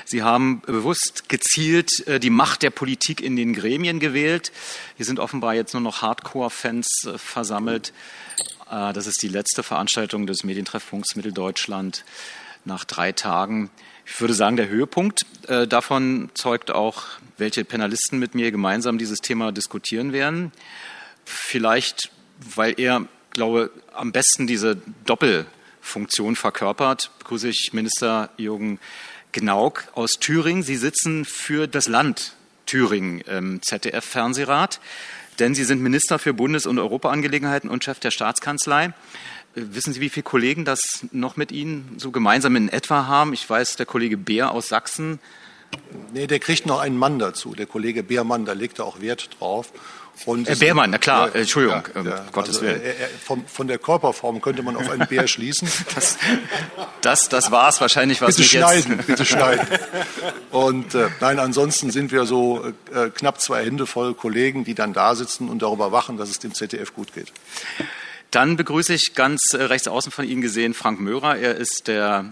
Sie haben bewusst gezielt die Macht der Politik in den Gremien gewählt. Hier sind offenbar jetzt nur noch Hardcore-Fans versammelt. Das ist die letzte Veranstaltung des Medientreffpunkts Mitteldeutschland nach 3 Tagen. Ich würde sagen, der Höhepunkt davon zeugt auch, welche Panelisten mit mir gemeinsam dieses Thema diskutieren werden. Vielleicht, weil er, glaube ich, am besten diese Doppelfunktion verkörpert, begrüße ich Minister Jürgen Gnauk aus Thüringen. Sie sitzen für das Land Thüringen im ZDF-Fernsehrat, denn Sie sind Minister für Bundes- und Europaangelegenheiten und Chef der Staatskanzlei. Wissen Sie, wie viele Kollegen das noch mit Ihnen so gemeinsam in etwa haben? Ich weiß, der Kollege Beer aus Sachsen. Nee, der kriegt noch einen Mann dazu. Der Kollege Beermann, da legt er auch Wert drauf. Und Beermann, na klar, Entschuldigung, Gottes Willen. Von der Körperform könnte man auf einen Bär schließen. Das war es wahrscheinlich, was Bitte schneiden. Und nein, ansonsten sind wir so knapp 2 Hände voll Kollegen, die dann da sitzen und darüber wachen, dass es dem ZDF gut geht. Dann begrüße ich ganz rechts außen von Ihnen gesehen Frank Möhrer. Er ist der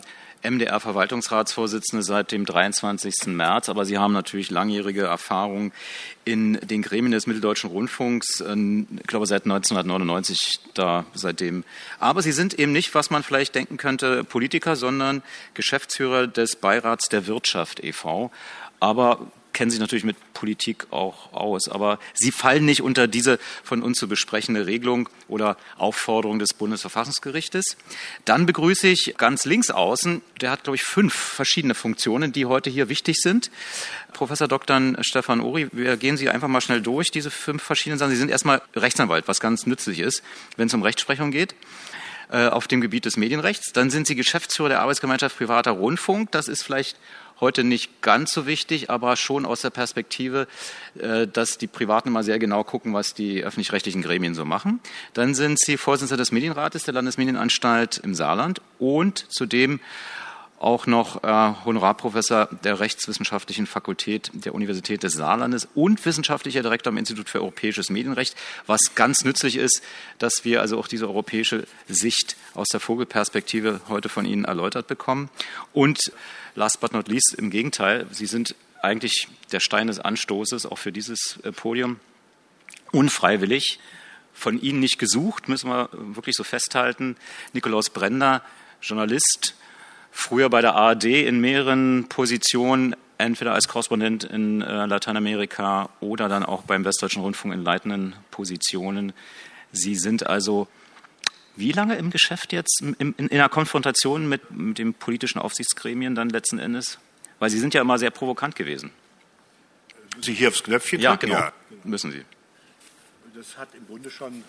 MDR-Verwaltungsratsvorsitzende seit dem 23. März. Aber Sie haben natürlich langjährige Erfahrung in den Gremien des Mitteldeutschen Rundfunks, ich glaube seit 1999 da seitdem. Aber Sie sind eben nicht, was man vielleicht denken könnte, Politiker, sondern Geschäftsführer des Beirats der Wirtschaft e.V., aber kennen sich natürlich mit Politik auch aus. Aber Sie fallen nicht unter diese von uns zu besprechende Regelung oder Aufforderung des Bundesverfassungsgerichtes. Dann begrüße ich ganz links außen, der hat, glaube ich, 5 verschiedene Funktionen, die heute hier wichtig sind. Professor Dr. Stefan Ori, wir gehen Sie einfach mal schnell durch, diese 5 verschiedenen Sachen. Sie sind erstmal Rechtsanwalt, was ganz nützlich ist, wenn es um Rechtsprechung geht auf dem Gebiet des Medienrechts. Dann sind Sie Geschäftsführer der Arbeitsgemeinschaft Privater Rundfunk. Das ist vielleicht heute nicht ganz so wichtig, aber schon aus der Perspektive, dass die Privaten immer sehr genau gucken, was die öffentlich-rechtlichen Gremien so machen. Dann sind Sie Vorsitzender des Medienrates der Landesmedienanstalt im Saarland und zudem auch noch Honorarprofessor der Rechtswissenschaftlichen Fakultät der Universität des Saarlandes und wissenschaftlicher Direktor am Institut für Europäisches Medienrecht, was ganz nützlich ist, dass wir also auch diese europäische Sicht aus der Vogelperspektive heute von Ihnen erläutert bekommen. Und last but not least, im Gegenteil, Sie sind eigentlich der Stein des Anstoßes auch für dieses Podium. Unfreiwillig, von Ihnen nicht gesucht, müssen wir wirklich so festhalten. Nikolaus Brender, Journalist, früher bei der ARD in mehreren Positionen, entweder als Korrespondent in Lateinamerika oder dann auch beim Westdeutschen Rundfunk in leitenden Positionen. Sie sind also wie lange im Geschäft jetzt, in einer Konfrontation mit den politischen Aufsichtsgremien dann letzten Endes? Weil Sie sind ja immer sehr provokant gewesen. Sie hier aufs Knöpfchen drücken? Ja, genau. Ja. Müssen Sie. Das hat im Grunde schon,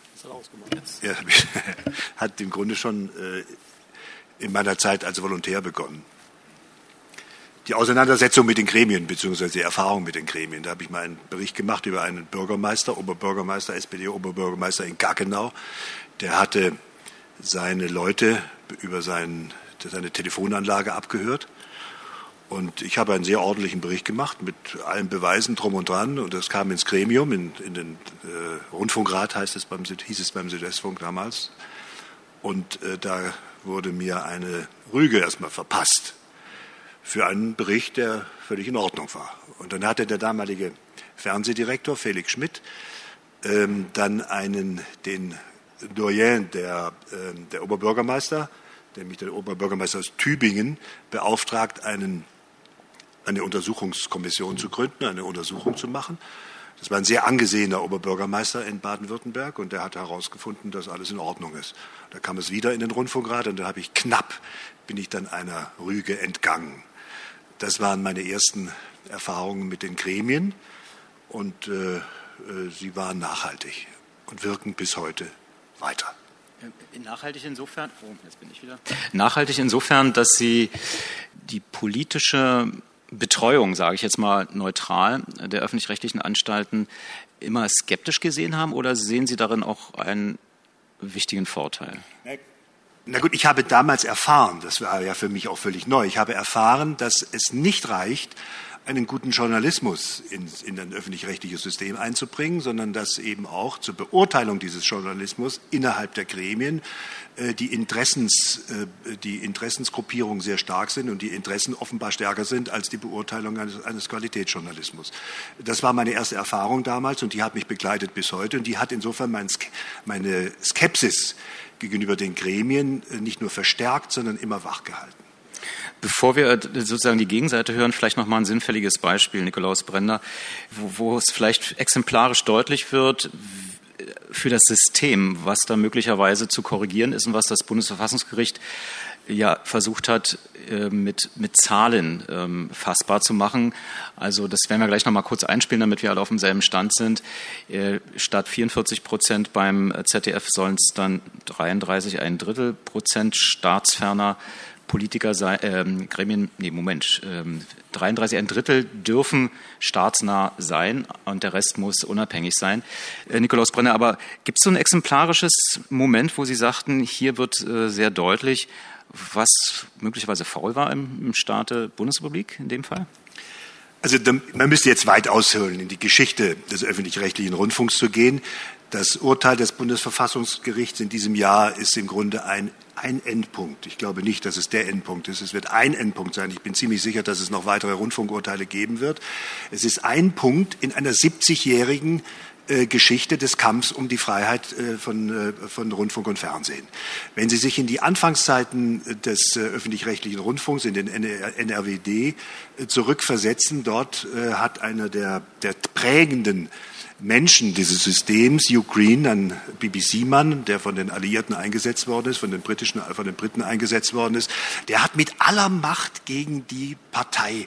hat im Grunde schon in meiner Zeit als Volontär begonnen. Die Auseinandersetzung mit den Gremien, beziehungsweise die Erfahrung mit den Gremien. Da habe ich mal einen Bericht gemacht über einen Bürgermeister, Oberbürgermeister, SPD-Oberbürgermeister in Gaggenau. Der hatte seine Leute über seine Telefonanlage abgehört. Und ich habe einen sehr ordentlichen Bericht gemacht mit allen Beweisen drum und dran. Und das kam ins Gremium, in den Rundfunkrat hieß es beim Südwestfunk damals. Und da wurde mir eine Rüge erstmal verpasst für einen Bericht, der völlig in Ordnung war. Und dann hatte der damalige Fernsehdirektor Felix Schmidt dann den Doyen der Oberbürgermeister, nämlich der Oberbürgermeister aus Tübingen, beauftragt, eine Untersuchungskommission zu gründen, eine Untersuchung zu machen. Das war ein sehr angesehener Oberbürgermeister in Baden-Württemberg und der hat herausgefunden, dass alles in Ordnung ist. Da kam es wieder in den Rundfunkrat und da bin ich dann einer Rüge entgangen. Das waren meine ersten Erfahrungen mit den Gremien und sie waren nachhaltig und wirken bis heute weiter. Nachhaltig insofern, dass Sie die politische Betreuung, sage ich jetzt mal neutral, der öffentlich-rechtlichen Anstalten immer skeptisch gesehen haben oder sehen Sie darin auch einen wichtigen Vorteil? Na gut, ich habe damals erfahren, das war ja für mich auch völlig neu, ich habe erfahren, dass es nicht reicht, einen guten Journalismus in ein öffentlich-rechtliches System einzubringen, sondern dass eben auch zur Beurteilung dieses Journalismus innerhalb der Gremien die Interessensgruppierungen sehr stark sind und die Interessen offenbar stärker sind als die Beurteilung eines Qualitätsjournalismus. Das war meine erste Erfahrung damals und die hat mich begleitet bis heute und die hat insofern meine Skepsis gegenüber den Gremien nicht nur verstärkt, sondern immer wachgehalten. Bevor wir sozusagen die Gegenseite hören, vielleicht noch mal ein sinnfälliges Beispiel, Nikolaus Brender, wo es vielleicht exemplarisch deutlich wird für das System, was da möglicherweise zu korrigieren ist und was das Bundesverfassungsgericht ja versucht hat, mit Zahlen fassbar zu machen. Also das werden wir gleich noch mal kurz einspielen, damit wir alle auf demselben Stand sind. Statt 44% beim ZDF sollen es dann 33,1% staatsferner Politiker sein, 33,1 dürfen staatsnah sein und der Rest muss unabhängig sein. Nikolaus Brender, aber gibt es so ein exemplarisches Moment, wo Sie sagten, hier wird sehr deutlich, was möglicherweise faul war im Staate Bundesrepublik in dem Fall? Also man müsste jetzt weit ausholen, in die Geschichte des öffentlich-rechtlichen Rundfunks zu gehen. Das Urteil des Bundesverfassungsgerichts in diesem Jahr ist im Grunde ein Endpunkt. Ich glaube nicht, dass es der Endpunkt ist. Es wird ein Endpunkt sein. Ich bin ziemlich sicher, dass es noch weitere Rundfunkurteile geben wird. Es ist ein Punkt in einer 70-jährigen Geschichte des Kampfs um die Freiheit von Rundfunk und Fernsehen. Wenn Sie sich in die Anfangszeiten des öffentlich-rechtlichen Rundfunks, in den NRWD, zurückversetzen, dort hat einer der prägenden Menschen dieses Systems, Hugh Green, ein BBC-Mann, der von den Alliierten eingesetzt worden ist, von den Briten eingesetzt worden ist, der hat mit aller Macht gegen die Parteien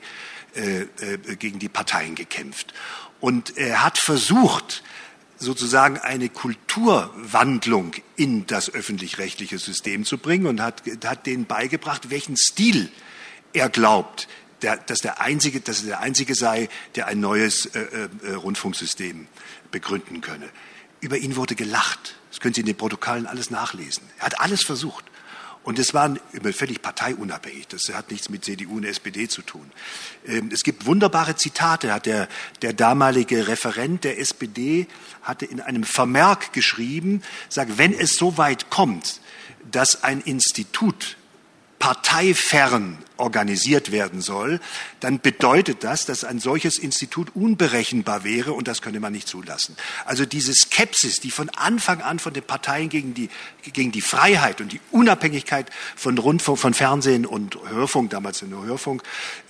gekämpft. Und er hat versucht, sozusagen eine Kulturwandlung in das öffentlich-rechtliche System zu bringen und hat denen beigebracht, welchen Stil er glaubt, dass der einzige sei, der ein neues Rundfunksystem begründen könne. Über ihn wurde gelacht. Das können Sie in den Protokollen alles nachlesen. Er hat alles versucht. Und es war völlig parteiunabhängig. Das hat nichts mit CDU und SPD zu tun. Es gibt wunderbare Zitate. Der damalige Referent der SPD hatte in einem Vermerk geschrieben, sagt, wenn es so weit kommt, dass ein Institut parteifern organisiert werden soll, dann bedeutet das, dass ein solches Institut unberechenbar wäre und das könne man nicht zulassen. Also diese Skepsis, die von Anfang an von den Parteien gegen die Freiheit und die Unabhängigkeit von Rundfunk, von Fernsehen und Hörfunk, damals nur Hörfunk,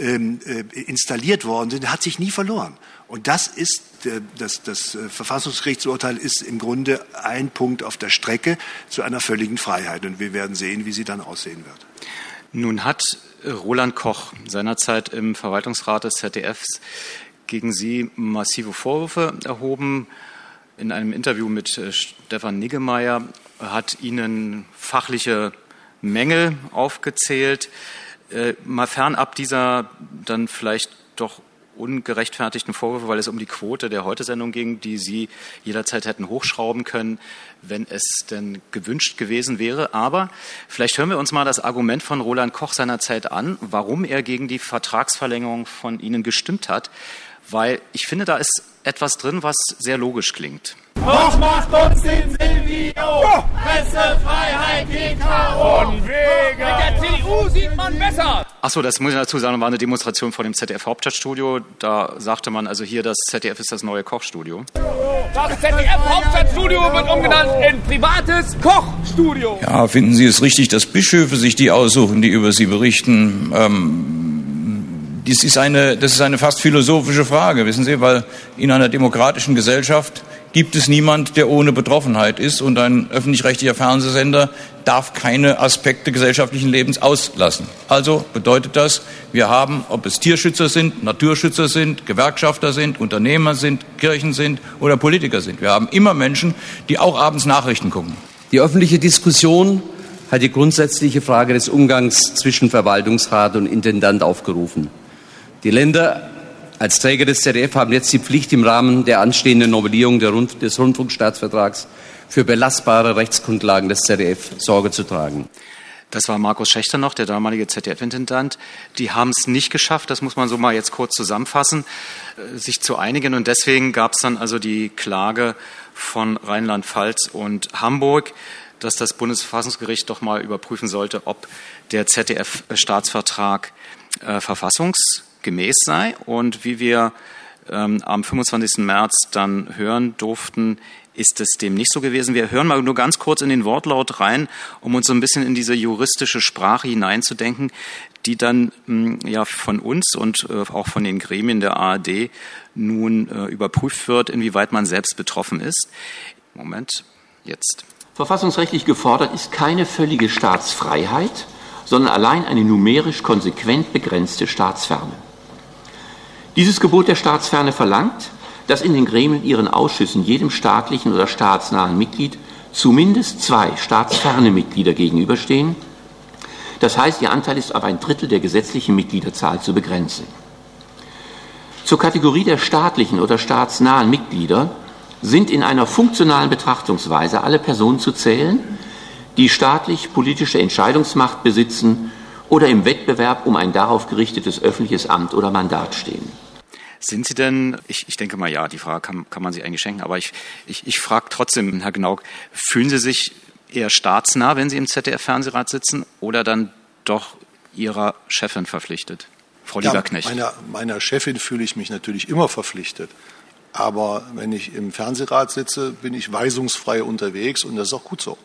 installiert worden sind, hat sich nie verloren. Und das ist das Verfassungsgerichtsurteil ist im Grunde ein Punkt auf der Strecke zu einer völligen Freiheit. Und wir werden sehen, wie sie dann aussehen wird. Nun hat Roland Koch seinerzeit im Verwaltungsrat des ZDFs gegen Sie massive Vorwürfe erhoben. In einem Interview mit Stefan Niggemeier hat Ihnen fachliche Mängel aufgezählt. Mal fernab dieser dann vielleicht doch ungerechtfertigten Vorwürfe, weil es um die Quote der Heute-Sendung ging, die Sie jederzeit hätten hochschrauben können, wenn es denn gewünscht gewesen wäre. Aber vielleicht hören wir uns mal das Argument von Roland Koch seinerzeit an, warum er gegen die Vertragsverlängerung von Ihnen gestimmt hat, weil ich finde, da ist etwas drin, was sehr logisch klingt. Koch macht uns den Silvio! Pressefreiheit geht K.O. Mit der CDU sieht man besser! Achso, das muss ich dazu sagen, war eine Demonstration vor dem ZDF-Hauptstadtstudio. Da sagte man also hier, das ZDF ist das neue Kochstudio. Das ZDF-Hauptstadtstudio wird umgenannt in privates Kochstudio. Ja, finden Sie es richtig, dass Bischöfe sich die aussuchen, die über Sie berichten? Das ist eine fast philosophische Frage, wissen Sie, weil in einer demokratischen Gesellschaft gibt es niemand, der ohne Betroffenheit ist, und ein öffentlich-rechtlicher Fernsehsender darf keine Aspekte gesellschaftlichen Lebens auslassen. Also bedeutet das, wir haben, ob es Tierschützer sind, Naturschützer sind, Gewerkschafter sind, Unternehmer sind, Kirchen sind oder Politiker sind. Wir haben immer Menschen, die auch abends Nachrichten gucken. Die öffentliche Diskussion hat die grundsätzliche Frage des Umgangs zwischen Verwaltungsrat und Intendant aufgerufen. Die Länder als Träger des ZDF haben jetzt die Pflicht, im Rahmen der anstehenden Novellierung des Rundfunkstaatsvertrags für belastbare Rechtsgrundlagen des ZDF Sorge zu tragen. Das war Markus Schächter noch, der damalige ZDF-Intendant. Die haben es nicht geschafft, das muss man so mal jetzt kurz zusammenfassen, sich zu einigen. Und deswegen gab es dann also die Klage von Rheinland-Pfalz und Hamburg, dass das Bundesverfassungsgericht doch mal überprüfen sollte, ob der ZDF-Staatsvertrag verfassungsgemäß sei. Und wie wir am 25. März dann hören durften, ist es dem nicht so gewesen. Wir hören mal nur ganz kurz in den Wortlaut rein, um uns so ein bisschen in diese juristische Sprache hineinzudenken, die dann ja von uns und auch von den Gremien der ARD nun überprüft wird, inwieweit man selbst betroffen ist. Moment, jetzt. Verfassungsrechtlich gefordert ist keine völlige Staatsfreiheit, sondern allein eine numerisch konsequent begrenzte Staatsferne. Dieses Gebot der Staatsferne verlangt, dass in den Gremien ihren Ausschüssen jedem staatlichen oder staatsnahen Mitglied zumindest 2 staatsferne Mitglieder gegenüberstehen. Das heißt, ihr Anteil ist auf 1/3 der gesetzlichen Mitgliederzahl zu begrenzen. Zur Kategorie der staatlichen oder staatsnahen Mitglieder sind in einer funktionalen Betrachtungsweise alle Personen zu zählen, die staatlich-politische Entscheidungsmacht besitzen oder im Wettbewerb um ein darauf gerichtetes öffentliches Amt oder Mandat stehen. Sind Sie denn, ich denke mal ja, die Frage kann man sich eigentlich schenken, aber ich frage trotzdem, Herr Gnauk, fühlen Sie sich eher staatsnah, wenn Sie im ZDF-Fernsehrat sitzen, oder dann doch Ihrer Chefin verpflichtet? Frau Lieberknecht. Meiner Chefin fühle ich mich natürlich immer verpflichtet. Aber wenn ich im Fernsehrat sitze, bin ich weisungsfrei unterwegs und das ist auch gut so.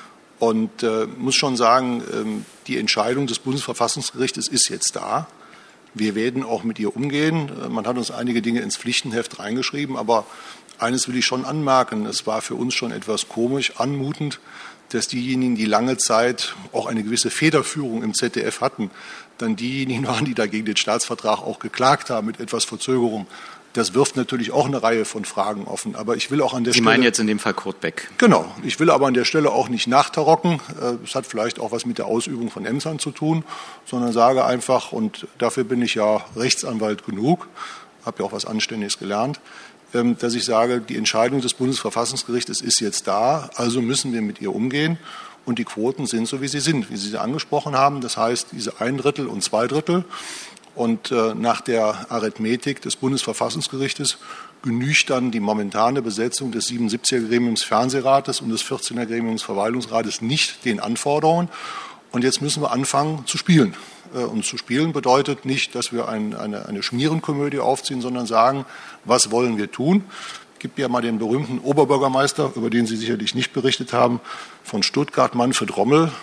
Und muss schon sagen, die Entscheidung des Bundesverfassungsgerichtes ist jetzt da. Wir werden auch mit ihr umgehen. Man hat uns einige Dinge ins Pflichtenheft reingeschrieben, aber eines will ich schon anmerken. Es war für uns schon etwas komisch, anmutend, dass diejenigen, die lange Zeit auch eine gewisse Federführung im ZDF hatten, dann diejenigen waren, die dagegen den Staatsvertrag auch geklagt haben mit etwas Verzögerung. Das wirft natürlich auch eine Reihe von Fragen offen. Aber ich will auch an der Stelle... Sie meinen jetzt in dem Fall Kurt Beck? Genau. Ich will aber an der Stelle auch nicht nachtarocken. Es hat vielleicht auch was mit der Ausübung von Ämtern zu tun, sondern sage einfach, und dafür bin ich ja Rechtsanwalt genug, habe ja auch was Anständiges gelernt, dass ich sage, die Entscheidung des Bundesverfassungsgerichtes ist jetzt da, also müssen wir mit ihr umgehen. Und die Quoten sind so, wie sie sind, wie Sie sie angesprochen haben. Das heißt, diese 1/3 und 2/3. Und nach der Arithmetik des Bundesverfassungsgerichtes genügt dann die momentane Besetzung des 77er Gremiums Fernsehrates und des 14er Gremiums Verwaltungsrates nicht den Anforderungen. Und jetzt müssen wir anfangen zu spielen. Und zu spielen bedeutet nicht, dass wir eine Schmierenkomödie aufziehen, sondern sagen, was wollen wir tun? Es gibt ja mal den berühmten Oberbürgermeister, über den Sie sicherlich nicht berichtet haben, von Stuttgart, Manfred Rommel,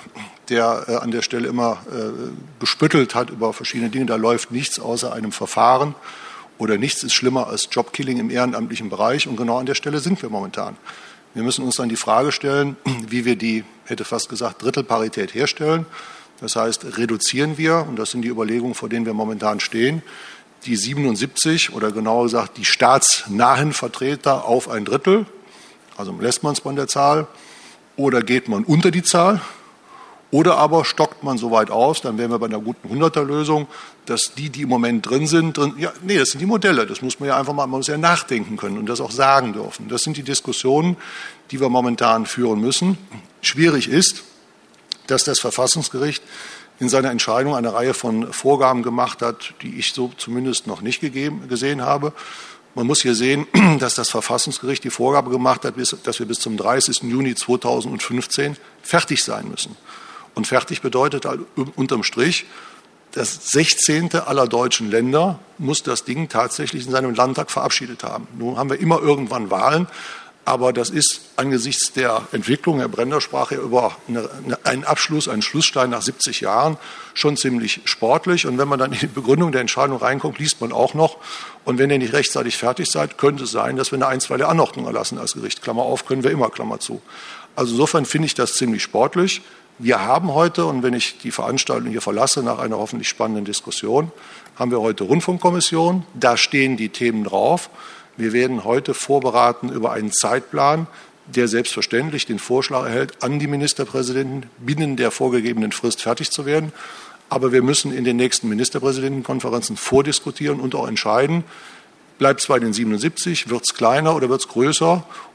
der an der Stelle immer gespöttelt hat über verschiedene Dinge. Da läuft nichts außer einem Verfahren oder nichts ist schlimmer als Jobkilling im ehrenamtlichen Bereich. Und genau an der Stelle sind wir momentan. Wir müssen uns dann die Frage stellen, wie wir die, hätte fast gesagt, Drittelparität herstellen. Das heißt, reduzieren wir, und das sind die Überlegungen, vor denen wir momentan stehen, die 77 oder genauer gesagt die staatsnahen Vertreter auf 1/3. Also lässt man es bei der Zahl oder geht man unter die Zahl. Oder aber stockt man so weit aus, dann wären wir bei einer guten 100er-Lösung, dass die im Moment drin sind, das sind die Modelle, das muss man ja einfach mal, man muss ja nachdenken können und das auch sagen dürfen. Das sind die Diskussionen, die wir momentan führen müssen. Schwierig ist, dass das Verfassungsgericht in seiner Entscheidung eine Reihe von Vorgaben gemacht hat, die ich so zumindest noch nicht gesehen habe. Man muss hier sehen, dass das Verfassungsgericht die Vorgabe gemacht hat, dass wir bis zum 30. Juni 2015 fertig sein müssen. Und fertig bedeutet halt unterm Strich, das 16. aller deutschen Länder muss das Ding tatsächlich in seinem Landtag verabschiedet haben. Nun haben wir immer irgendwann Wahlen, aber das ist angesichts der Entwicklung, Herr Brender sprach ja über einen Abschluss, einen Schlussstein nach 70 Jahren, schon ziemlich sportlich. Und wenn man dann in die Begründung der Entscheidung reinkommt, liest man auch noch, und wenn ihr nicht rechtzeitig fertig seid, könnte es sein, dass wir eine einstweilige Anordnung erlassen als Gericht. Klammer auf, können wir immer, Klammer zu. Also insofern finde ich das ziemlich sportlich. Wir haben heute, und wenn ich die Veranstaltung hier verlasse, nach einer hoffentlich spannenden Diskussion, haben wir heute Rundfunkkommission, da stehen die Themen drauf. Wir werden heute vorberaten über einen Zeitplan, der selbstverständlich den Vorschlag erhält, an die Ministerpräsidenten binnen der vorgegebenen Frist fertig zu werden. Aber wir müssen in den nächsten Ministerpräsidentenkonferenzen vordiskutieren und auch entscheiden, bleibt es bei den 77, wird es kleiner oder wird es größer?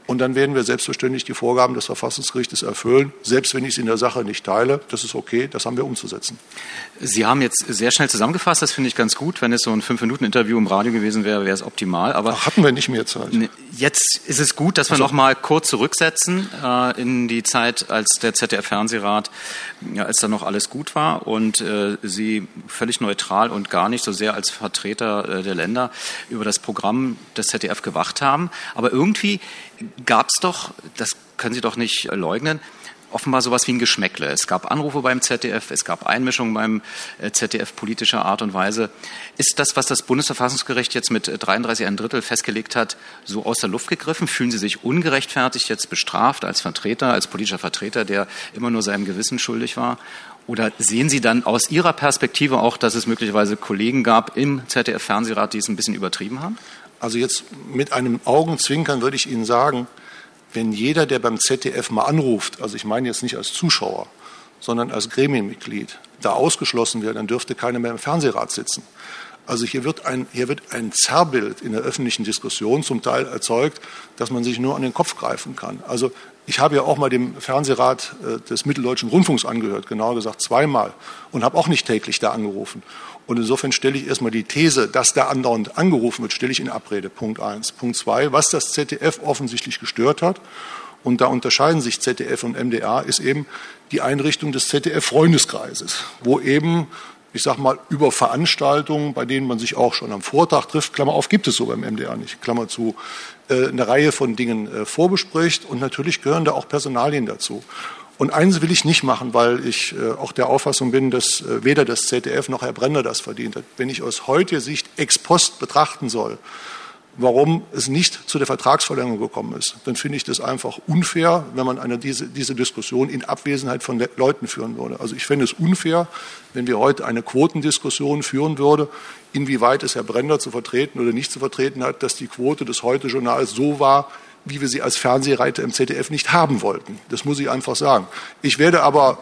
Und dann werden wir selbstverständlich die Vorgaben des Verfassungsgerichtes erfüllen, selbst wenn ich es in der Sache nicht teile. Das ist okay, das haben wir umzusetzen. Sie haben jetzt sehr schnell zusammengefasst, das finde ich ganz gut. Wenn es so ein 5-Minuten-Interview im Radio gewesen wäre, wäre es optimal. Aber hatten wir nicht mehr Zeit. Jetzt ist es gut, dass wir noch mal kurz zurücksetzen in die Zeit, als der ZDF-Fernsehrat, als da noch alles gut war und Sie völlig neutral und gar nicht so sehr als Vertreter der Länder über das Programm des ZDF gewacht haben. Aber irgendwie gab es doch, das können Sie doch nicht leugnen, offenbar sowas wie ein Geschmäckle. Es gab Anrufe beim ZDF, es gab Einmischungen beim ZDF politischer Art und Weise. Ist das, was das Bundesverfassungsgericht jetzt mit 33 1/3 festgelegt hat, so aus der Luft gegriffen? Fühlen Sie sich ungerechtfertigt jetzt bestraft als Vertreter, als politischer Vertreter, der immer nur seinem Gewissen schuldig war? Oder sehen Sie dann aus Ihrer Perspektive auch, dass es möglicherweise Kollegen gab im ZDF-Fernsehrat, die es ein bisschen übertrieben haben? Also jetzt mit einem Augenzwinkern würde ich Ihnen sagen, wenn jeder, der beim ZDF mal anruft, also ich meine jetzt nicht als Zuschauer, sondern als Gremienmitglied, da ausgeschlossen wird, dann dürfte keiner mehr im Fernsehrat sitzen. Also hier wird ein Zerrbild in der öffentlichen Diskussion zum Teil erzeugt, dass man sich nur an den Kopf greifen kann. Also ich habe ja auch mal dem Fernsehrat des Mitteldeutschen Rundfunks angehört, genauer gesagt 2-mal, und habe auch nicht täglich da angerufen. Und insofern stelle ich erstmal die These, dass da andauernd angerufen wird, stelle ich in Abrede. Punkt 1. Punkt 2, was das ZDF offensichtlich gestört hat, und da unterscheiden sich ZDF und MDR, ist eben die Einrichtung des ZDF-Freundeskreises, wo eben, ich sag mal, über Veranstaltungen, bei denen man sich auch schon am Vortag trifft, Klammer auf, gibt es so beim MDR nicht, Klammer zu, eine Reihe von Dingen vorbespricht, und natürlich gehören da auch Personalien dazu. Und eins will ich nicht machen, weil ich auch der Auffassung bin, dass weder das ZDF noch Herr Brenner das verdient hat. Wenn ich aus heutiger Sicht ex post betrachten soll, warum es nicht zu der Vertragsverlängerung gekommen ist, dann finde ich das einfach unfair, wenn man diese Diskussion in Abwesenheit von Leuten führen würde. Also ich fände es unfair, wenn wir heute eine Quotendiskussion führen würden, inwieweit es Herr Brenner zu vertreten oder nicht zu vertreten hat, dass die Quote des Heute-Journals so war, wie wir sie als Fernsehreiter im ZDF nicht haben wollten. Das muss ich einfach sagen. Ich werde aber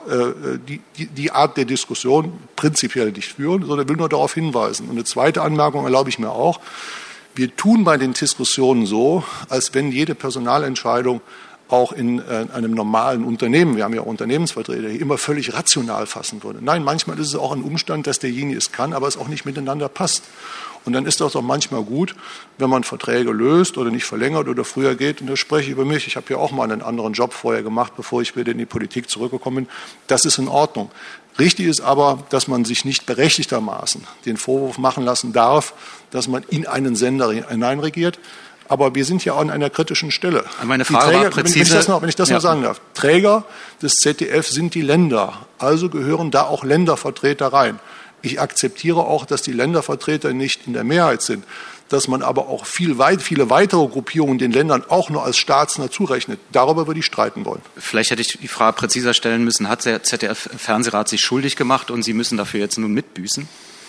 die Art der Diskussion prinzipiell nicht führen, sondern will nur darauf hinweisen. Und eine zweite Anmerkung erlaube ich mir auch. Wir tun bei den Diskussionen so, als wenn jede Personalentscheidung auch in einem normalen Unternehmen, wir haben ja auch Unternehmensvertreter, immer völlig rational fassen würde. Nein, manchmal ist es auch ein Umstand, dass derjenige es kann, aber es auch nicht miteinander passt. Und dann ist das doch manchmal gut, wenn man Verträge löst oder nicht verlängert oder früher geht. Und das spreche ich über mich. Ich habe ja auch mal einen anderen Job vorher gemacht, bevor ich wieder in die Politik zurückgekommen bin. Das ist in Ordnung. Richtig ist aber, dass man sich nicht berechtigtermaßen den Vorwurf machen lassen darf, dass man in einen Sender hineinregiert. Aber wir sind ja auch an einer kritischen Stelle. Meine Frage war präzise. Wenn ich das noch sagen darf. Träger des ZDF sind die Länder. Also gehören da auch Ländervertreter rein. Ich akzeptiere auch, dass die Ländervertreter nicht in der Mehrheit sind, dass man aber auch viele weitere Gruppierungen den Ländern auch nur als staatsnah zurechnet. Darüber würde ich streiten wollen. Vielleicht hätte ich die Frage präziser stellen müssen. Hat der ZDF-Fernsehrat sich schuldig gemacht und Sie müssen dafür jetzt nun mitbüßen?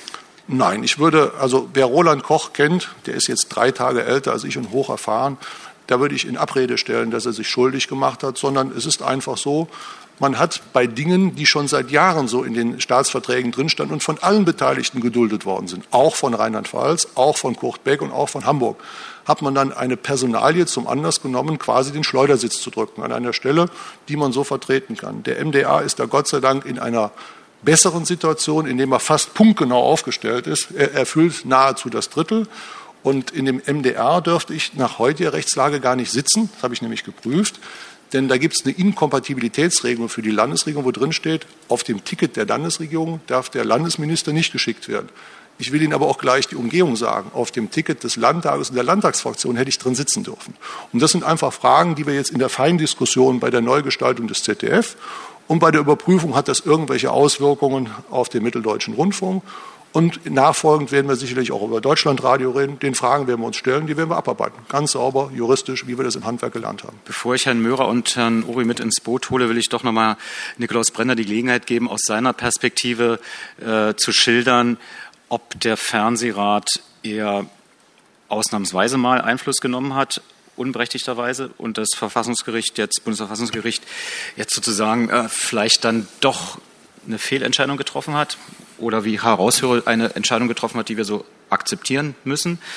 Nein, wer Roland Koch kennt, der ist jetzt 3 Tage älter als ich und hoch erfahren, da würde ich in Abrede stellen, dass er sich schuldig gemacht hat, sondern es ist einfach so, man hat bei Dingen, die schon seit Jahren so in den Staatsverträgen drinstanden und von allen Beteiligten geduldet worden sind, auch von Rheinland-Pfalz, auch von Kurt Beck und auch von Hamburg, hat man dann eine Personalie zum Anlass genommen, quasi den Schleudersitz zu drücken, an einer Stelle, die man so vertreten kann. Der MDR ist da Gott sei Dank in einer besseren Situation, indem er fast punktgenau aufgestellt ist. Er erfüllt nahezu das Drittel. Und in dem MDR dürfte ich nach heutiger Rechtslage gar nicht sitzen. Das habe ich nämlich geprüft. Denn da gibt es eine Inkompatibilitätsregelung für die Landesregierung, wo drin steht, auf dem Ticket der Landesregierung darf der Landesminister nicht geschickt werden. Ich will Ihnen aber auch gleich die Umgehung sagen. Auf dem Ticket des Landtages und der Landtagsfraktion hätte ich drin sitzen dürfen. Und das sind einfach Fragen, die wir jetzt in der Feindiskussion bei der Neugestaltung des ZDF und bei der Überprüfung, hat das irgendwelche Auswirkungen auf den Mitteldeutschen Rundfunk. Und nachfolgend werden wir sicherlich auch über Deutschlandradio reden. Den Fragen werden wir uns stellen, die werden wir abarbeiten. Ganz sauber, juristisch, wie wir das im Handwerk gelernt haben. Bevor ich Herrn Möhrer und Herrn Uri mit ins Boot hole, will ich doch nochmal Nikolaus Brenner die Gelegenheit geben, aus seiner Perspektive zu schildern, ob der Fernsehrat eher ausnahmsweise mal Einfluss genommen hat, unberechtigterweise, und das Bundesverfassungsgericht jetzt sozusagen vielleicht dann doch eine Fehlentscheidung getroffen hat oder wie ich heraushöre, eine Entscheidung getroffen hat, die wir so akzeptieren müssen.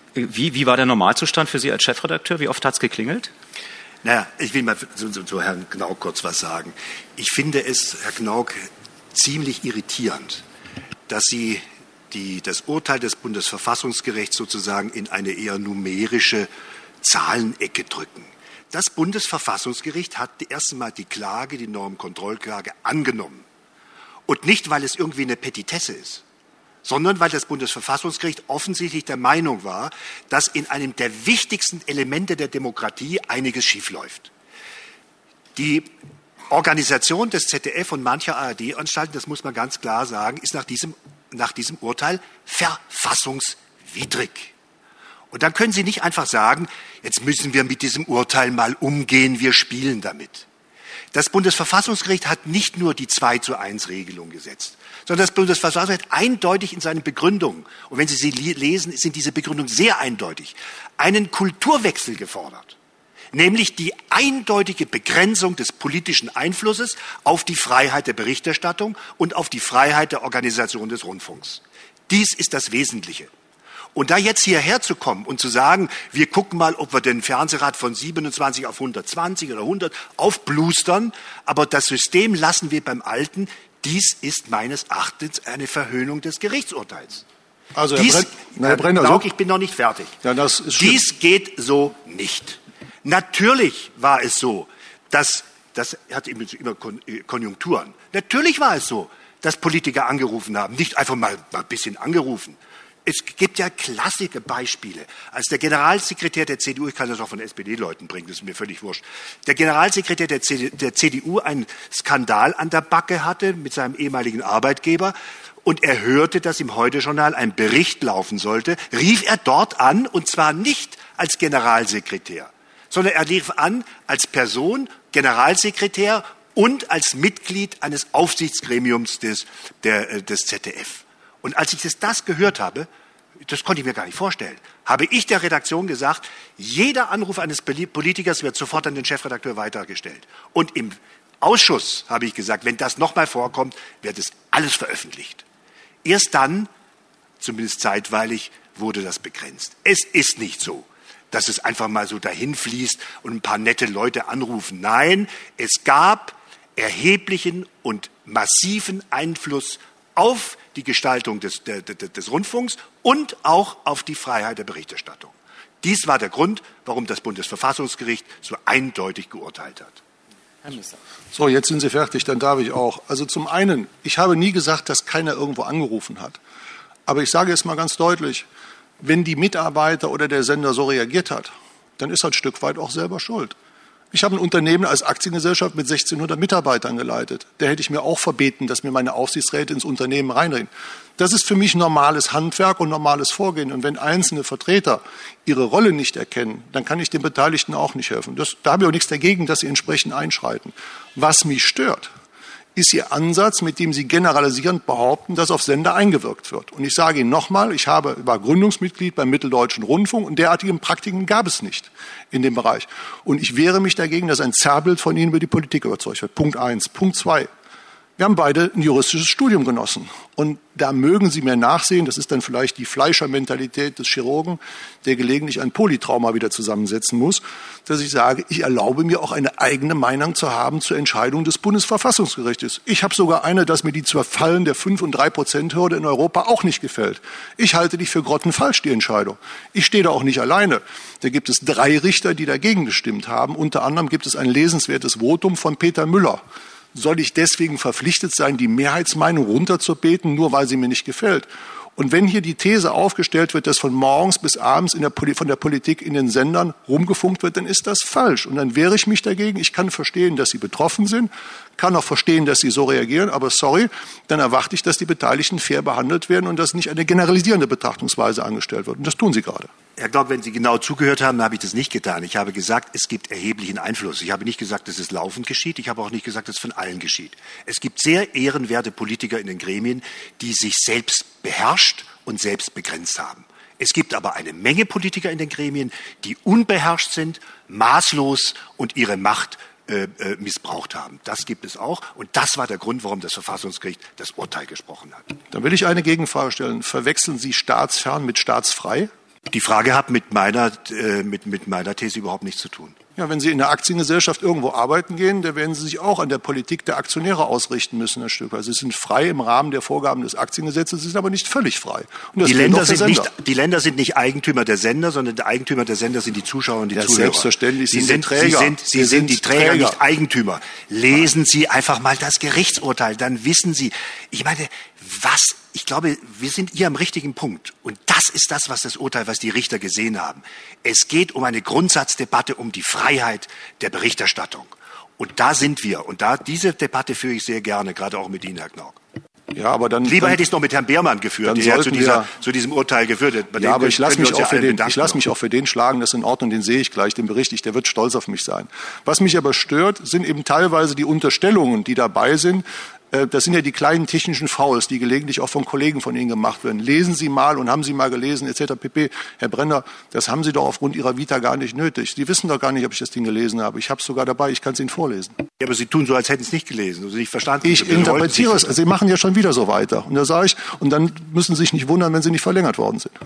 Wie war der Normalzustand für Sie als Chefredakteur? Wie oft hat es geklingelt? Naja, ich will mal zu Herrn Knauk kurz was sagen. Ich finde es, Herr Knauk, ziemlich irritierend, dass Sie das Urteil des Bundesverfassungsgerichts sozusagen in eine eher numerische Zahlenecke drücken. Das Bundesverfassungsgericht hat erst einmal die Normkontrollklage angenommen. Und nicht, weil es irgendwie eine Petitesse ist, sondern weil das Bundesverfassungsgericht offensichtlich der Meinung war, dass in einem der wichtigsten Elemente der Demokratie einiges schiefläuft. Die Organisation des ZDF und mancher ARD-Anstalten, das muss man ganz klar sagen, ist nach diesem Urteil verfassungswidrig. Und dann können Sie nicht einfach sagen, jetzt müssen wir mit diesem Urteil mal umgehen, wir spielen damit. Das Bundesverfassungsgericht hat nicht nur die 2:1-Regelung gesetzt, sondern das Bundesverfassungsgericht eindeutig in seinen Begründungen, und wenn Sie sie lesen, sind diese Begründungen sehr eindeutig, einen Kulturwechsel gefordert. Nämlich die eindeutige Begrenzung des politischen Einflusses auf die Freiheit der Berichterstattung und auf die Freiheit der Organisation des Rundfunks. Dies ist das Wesentliche. Und da jetzt hierher zu kommen und zu sagen, wir gucken mal, ob wir den Fernsehrat von 27 auf 120 oder 100 aufblustern, aber das System lassen wir beim Alten, dies ist meines Erachtens eine Verhöhnung des Gerichtsurteils. Also Herr Brenner, Knauk, ich bin noch nicht fertig. Ja, das ist dies geht so nicht. Natürlich war es so, das hat immer Konjunkturen. Natürlich war es so, dass Politiker angerufen haben, nicht einfach mal ein bisschen angerufen. Es gibt ja klassische Beispiele. Als der Generalsekretär der CDU, ich kann das auch von SPD-Leuten bringen, das ist mir völlig wurscht, der Generalsekretär der CDU einen Skandal an der Backe hatte mit seinem ehemaligen Arbeitgeber und er hörte, dass im Heute-Journal ein Bericht laufen sollte, rief er dort an, und zwar nicht als Generalsekretär, sondern er rief an als Person, Generalsekretär und als Mitglied eines Aufsichtsgremiums des ZDF. Und als ich das gehört habe, das konnte ich mir gar nicht vorstellen, habe ich der Redaktion gesagt, jeder Anruf eines Politikers wird sofort an den Chefredakteur weitergestellt. Und im Ausschuss habe ich gesagt, wenn das nochmal vorkommt, wird es alles veröffentlicht. Erst dann, zumindest zeitweilig, wurde das begrenzt. Es ist nicht so, dass es einfach mal so dahin fließt und ein paar nette Leute anrufen. Nein, es gab erheblichen und massiven Einfluss auf die Gestaltung des Rundfunks und auch auf die Freiheit der Berichterstattung. Dies war der Grund, warum das Bundesverfassungsgericht so eindeutig geurteilt hat. Herr Minister. So, jetzt sind Sie fertig, dann darf ich auch. Also zum einen, ich habe nie gesagt, dass keiner irgendwo angerufen hat. Aber ich sage jetzt mal ganz deutlich, wenn die Mitarbeiter oder der Sender so reagiert hat, dann ist er ein Stück weit auch selber schuld. Ich habe ein Unternehmen als Aktiengesellschaft mit 1600 Mitarbeitern geleitet. Da hätte ich mir auch verbeten, dass mir meine Aufsichtsräte ins Unternehmen reinreden. Das ist für mich normales Handwerk und normales Vorgehen. Und wenn einzelne Vertreter ihre Rolle nicht erkennen, dann kann ich den Beteiligten auch nicht helfen. Da habe ich auch nichts dagegen, dass sie entsprechend einschreiten. Was mich stört, ist Ihr Ansatz, mit dem Sie generalisierend behaupten, dass auf Sender eingewirkt wird. Und ich sage Ihnen nochmal, ich war Gründungsmitglied beim Mitteldeutschen Rundfunk und derartige Praktiken gab es nicht in dem Bereich. Und ich wehre mich dagegen, dass ein Zerrbild von Ihnen über die Politik überzeugt wird. Punkt 1. Punkt 2. Wir haben beide ein juristisches Studium genossen. Und da mögen Sie mir nachsehen, das ist dann vielleicht die Fleischermentalität des Chirurgen, der gelegentlich ein Polytrauma wieder zusammensetzen muss, dass ich sage, ich erlaube mir auch eine eigene Meinung zu haben zur Entscheidung des Bundesverfassungsgerichtes. Ich habe sogar eine, dass mir die Zerfallen der 5- und 3%-Hürde in Europa auch nicht gefällt. Ich halte die für grottenfalsch, die Entscheidung. Ich stehe da auch nicht alleine. Da gibt es 3 Richter, die dagegen gestimmt haben. Unter anderem gibt es ein lesenswertes Votum von Peter Müller. Soll ich deswegen verpflichtet sein, die Mehrheitsmeinung runterzubeten, nur weil sie mir nicht gefällt? Und wenn hier die These aufgestellt wird, dass von morgens bis abends von der Politik in den Sendern rumgefunkt wird, dann ist das falsch. Und dann wehre ich mich dagegen. Ich kann verstehen, dass Sie betroffen sind, kann auch verstehen, dass Sie so reagieren, aber sorry, dann erwarte ich, dass die Beteiligten fair behandelt werden und dass nicht eine generalisierende Betrachtungsweise angestellt wird. Und das tun Sie gerade. Herr Knauk, wenn Sie genau zugehört haben, habe ich das nicht getan. Ich habe gesagt, es gibt erheblichen Einfluss. Ich habe nicht gesagt, dass es laufend geschieht. Ich habe auch nicht gesagt, dass es von allen geschieht. Es gibt sehr ehrenwerte Politiker in den Gremien, die sich selbst beherrscht und selbst begrenzt haben. Es gibt aber eine Menge Politiker in den Gremien, die unbeherrscht sind, maßlos und ihre Macht missbraucht haben. Das gibt es auch. Und das war der Grund, warum das Verfassungsgericht das Urteil gesprochen hat. Dann will ich eine Gegenfrage stellen. Verwechseln Sie staatsfern mit staatsfrei? Die Frage hat mit meiner These überhaupt nichts zu tun. Ja, wenn Sie in der Aktiengesellschaft irgendwo arbeiten gehen, da werden Sie sich auch an der Politik der Aktionäre ausrichten müssen, ein Stück weit. Sie sind frei im Rahmen der Vorgaben des Aktiengesetzes, sie sind aber nicht völlig frei. Und das die Länder sind nicht Eigentümer der Sender, sondern der Eigentümer der Sender sind die Zuschauer und die Zuhörer. Selbstverständlich, Sie sind Träger. Sie sind die Träger, nicht Eigentümer. Lesen Sie einfach mal das Gerichtsurteil, dann wissen Sie, ich glaube, wir sind hier am richtigen Punkt. Und das ist das, was die Richter gesehen haben. Es geht um eine Grundsatzdebatte um die Freiheit der Berichterstattung. Und da sind wir. Und diese Debatte führe ich sehr gerne, gerade auch mit Ihnen, Herr Knork. Ja, aber Lieber hätte ich es noch mit Herrn Beermann geführt, der zu diesem Urteil geführt hat. Ja, aber ich lasse mich auch für den schlagen, das ist in Ordnung, den sehe ich gleich, den berichte ich, der wird stolz auf mich sein. Was mich aber stört, sind eben teilweise die Unterstellungen, die dabei sind. Das sind ja die kleinen technischen Fouls, die gelegentlich auch von Kollegen von Ihnen gemacht werden. Lesen Sie mal und haben Sie mal gelesen etc. pp. Herr Brenner, das haben Sie doch aufgrund Ihrer Vita gar nicht nötig. Sie wissen doch gar nicht, ob ich das Ding gelesen habe. Ich habe es sogar dabei, ich kann es Ihnen vorlesen. Ja, aber Sie tun so, als hätten Sie es nicht gelesen, also nicht verstanden. Ich interpretiere es. Sie machen ja schon wieder so weiter. Und da sage ich, und dann müssen Sie sich nicht wundern, wenn Sie nicht verlängert worden sind.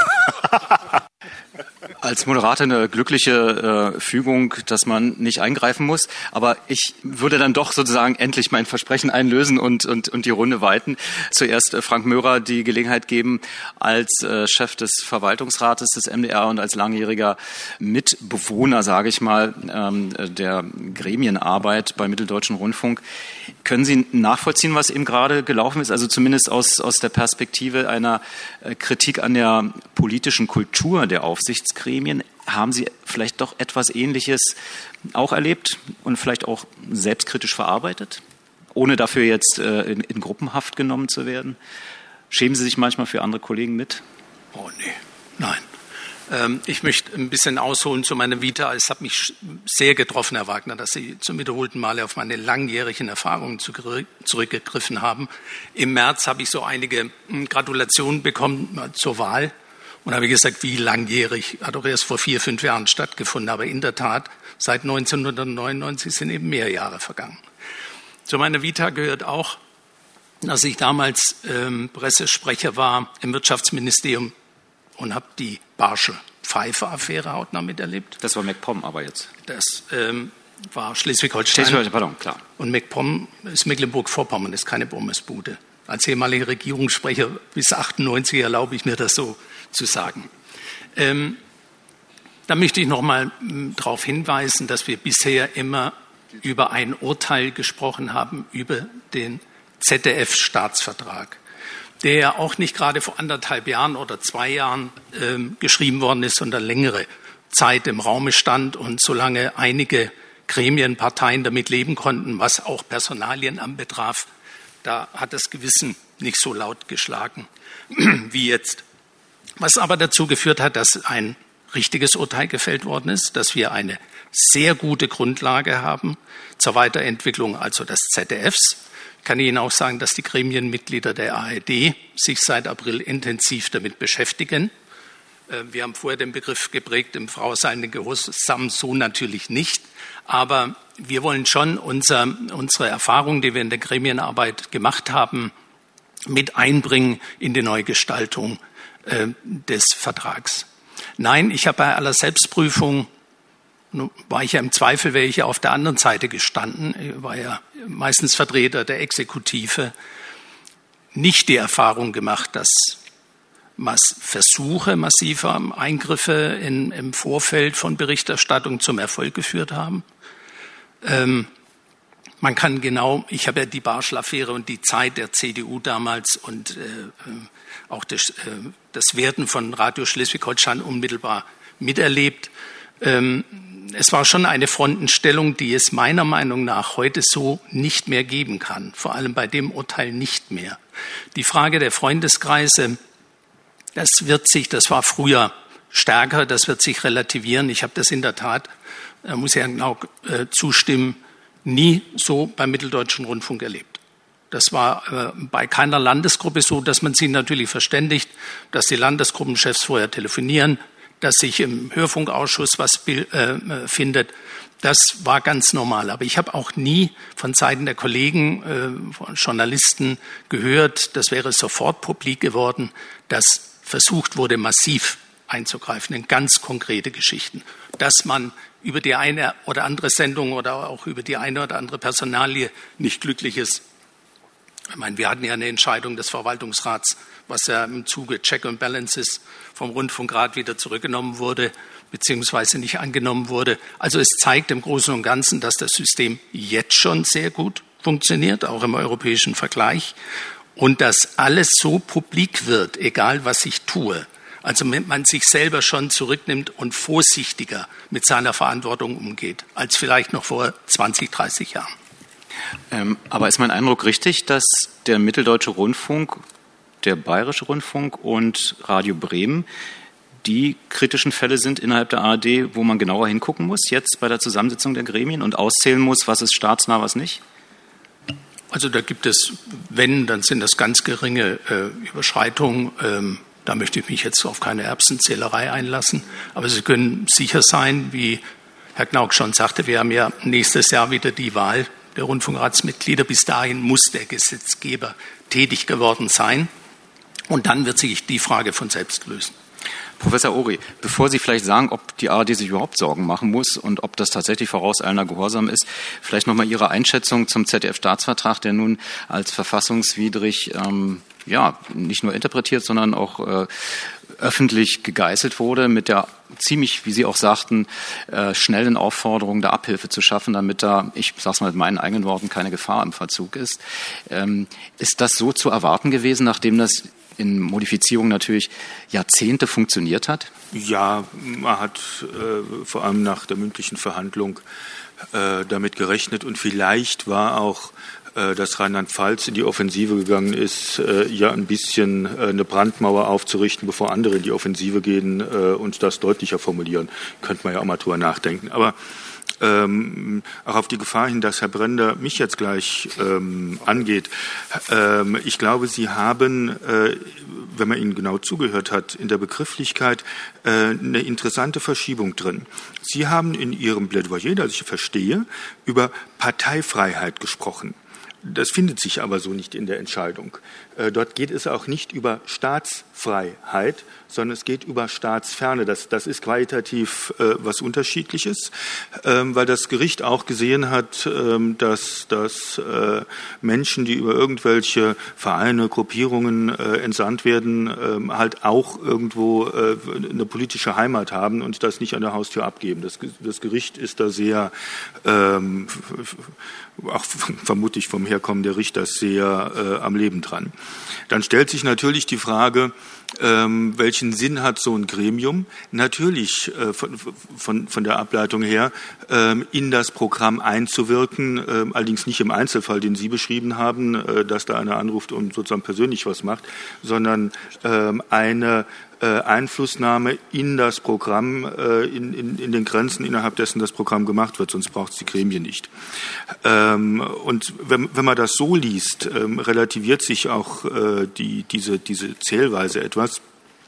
Als Moderator eine glückliche Fügung, dass man nicht eingreifen muss. Aber ich würde dann doch sozusagen endlich mein Versprechen einlösen und die Runde weiten. Zuerst Frank Möhrer die Gelegenheit geben, als Chef des Verwaltungsrates des MDR und als langjähriger Mitbewohner, sage ich mal, der Gremienarbeit beim Mitteldeutschen Rundfunk. Können Sie nachvollziehen, was eben gerade gelaufen ist? Also zumindest aus der Perspektive einer Kritik an der politischen Kultur der Aufsichtsgremien. Haben Sie vielleicht doch etwas Ähnliches auch erlebt und vielleicht auch selbstkritisch verarbeitet, ohne dafür jetzt in Gruppenhaft genommen zu werden? Schämen Sie sich manchmal für andere Kollegen mit? Oh nee, nein. Ich möchte ein bisschen ausholen zu meiner Vita. Es hat mich sehr getroffen, Herr Wagner, dass Sie zum wiederholten Male auf meine langjährigen Erfahrungen zurückgegriffen haben. Im März habe ich so einige Gratulationen bekommen zur Wahl und habe gesagt, wie langjährig, hat doch erst vor 4-5 Jahren stattgefunden. Aber in der Tat, seit 1999 sind eben mehr Jahre vergangen. Zu meiner Vita gehört auch, dass ich damals Pressesprecher war im Wirtschaftsministerium und habe die Barschel-Pfeiffer-Affäre hautnah miterlebt. Das war MacPom aber jetzt. Das war Schleswig-Holstein. Pardon, klar. Und MacPom ist Mecklenburg-Vorpommern, ist keine Pommesbude. Als ehemaliger Regierungssprecher bis 98 erlaube ich mir das so zu sagen. Da möchte ich noch mal darauf hinweisen, dass wir bisher immer über ein Urteil gesprochen haben, über den ZDF-Staatsvertrag, der ja auch nicht gerade vor 1,5 Jahren oder 2 Jahren geschrieben worden ist, sondern längere Zeit im Raume stand und solange einige Gremienparteien damit leben konnten, was auch Personalien anbetraf, da hat das Gewissen nicht so laut geschlagen wie jetzt. Was aber dazu geführt hat, dass ein richtiges Urteil gefällt worden ist, dass wir eine sehr gute Grundlage haben zur Weiterentwicklung also des ZDFs. Ich kann Ihnen auch sagen, dass die Gremienmitglieder der ARD sich seit April intensiv damit beschäftigen. Wir haben vorher den Begriff geprägt, im vorauseilenden Gehorsam so natürlich nicht. Aber wir wollen schon unsere Erfahrungen, die wir in der Gremienarbeit gemacht haben, mit einbringen in die Neugestaltung des Vertrags. Nein, ich habe bei aller Selbstprüfung, war ich ja im Zweifel, wäre ich ja auf der anderen Seite gestanden, ich war ja meistens Vertreter der Exekutive, nicht die Erfahrung gemacht, dass Versuche massiver Eingriffe im Vorfeld von Berichterstattung zum Erfolg geführt haben. Man kann genau, ich habe ja die Barschel-Affäre und die Zeit der CDU damals und auch das Werden von Radio Schleswig-Holstein unmittelbar miterlebt. Es war schon eine Frontenstellung, die es meiner Meinung nach heute so nicht mehr geben kann, vor allem bei dem Urteil nicht mehr. Die Frage der Freundeskreise, das war früher stärker, das wird sich relativieren. Ich habe das in der Tat, muss ich Herrn Knork zustimmen, nie so beim Mitteldeutschen Rundfunk erlebt. Das war bei keiner Landesgruppe so, dass man sich natürlich verständigt, dass die Landesgruppenchefs vorher telefonieren, dass sich im Hörfunkausschuss was findet. Das war ganz normal. Aber ich habe auch nie von Seiten der Kollegen, von Journalisten gehört, das wäre sofort publik geworden, dass versucht wurde, massiv einzugreifen in ganz konkrete Geschichten. Dass man über die eine oder andere Sendung oder auch über die eine oder andere Personalie nicht glücklich ist. Ich meine, wir hatten ja eine Entscheidung des Verwaltungsrats, was ja im Zuge Check and Balances vom Rundfunkrat wieder zurückgenommen wurde, beziehungsweise nicht angenommen wurde. Also es zeigt im Großen und Ganzen, dass das System jetzt schon sehr gut funktioniert, auch im europäischen Vergleich, und dass alles so publik wird, egal was ich tue. Also man sich selber schon zurücknimmt und vorsichtiger mit seiner Verantwortung umgeht, als vielleicht noch vor 20, 30 Jahren. Aber ist mein Eindruck richtig, dass der Mitteldeutsche Rundfunk, der Bayerische Rundfunk und Radio Bremen die kritischen Fälle sind innerhalb der ARD, wo man genauer hingucken muss, jetzt bei der Zusammensetzung der Gremien und auszählen muss, was ist staatsnah, was nicht? Also da gibt es, wenn, dann sind das ganz geringe Überschreitungen. Da möchte ich mich jetzt auf keine Erbsenzählerei einlassen. Aber Sie können sicher sein, wie Herr Knauk schon sagte, wir haben ja nächstes Jahr wieder die Wahl der Rundfunkratsmitglieder. Bis dahin muss der Gesetzgeber tätig geworden sein. Und dann wird sich die Frage von selbst lösen. Professor Ori, bevor Sie vielleicht sagen, ob die ARD sich überhaupt Sorgen machen muss und ob das tatsächlich vorauseilender Gehorsam ist, vielleicht nochmal Ihre Einschätzung zum ZDF-Staatsvertrag, der nun als verfassungswidrig nicht nur interpretiert, sondern auch öffentlich gegeißelt wurde, mit der ziemlich, wie Sie auch sagten, schnellen Aufforderung der Abhilfe zu schaffen, damit da, ich sage es mal mit meinen eigenen Worten, keine Gefahr im Verzug ist. Ist das so zu erwarten gewesen, nachdem das in Modifizierung natürlich Jahrzehnte funktioniert hat? Ja, man hat vor allem nach der mündlichen Verhandlung damit gerechnet und vielleicht war auch, dass Rheinland-Pfalz in die Offensive gegangen ist, ein bisschen eine Brandmauer aufzurichten, bevor andere in die Offensive gehen und das deutlicher formulieren. Könnte man ja auch mal drüber nachdenken. Aber auch auf die Gefahr hin, dass Herr Brender mich jetzt gleich angeht. Ich glaube, Sie haben, wenn man Ihnen genau zugehört hat, in der Begrifflichkeit eine interessante Verschiebung drin. Sie haben in Ihrem Plädoyer, das ich verstehe, über Parteifreiheit gesprochen. Das findet sich aber so nicht in der Entscheidung. Dort geht es auch nicht über Staatsfreiheit, sondern es geht über Staatsferne. Das ist qualitativ was Unterschiedliches, weil das Gericht auch gesehen hat, dass Menschen, die über irgendwelche Vereine, Gruppierungen entsandt werden, halt auch irgendwo eine politische Heimat haben und das nicht an der Haustür abgeben. Das Gericht ist da sehr, auch vermutlich vom Herkommen der Richter, sehr am Leben dran. Dann stellt sich natürlich die Frage, welchen Sinn hat so ein Gremium? Natürlich von der Ableitung her in das Programm einzuwirken, allerdings nicht im Einzelfall, den Sie beschrieben haben, dass da einer anruft und sozusagen persönlich was macht, sondern eine Einflussnahme in das Programm, in den Grenzen, innerhalb dessen das Programm gemacht wird, sonst braucht es die Gremien nicht. Und wenn man das so liest, relativiert sich auch diese Zählweise etwas.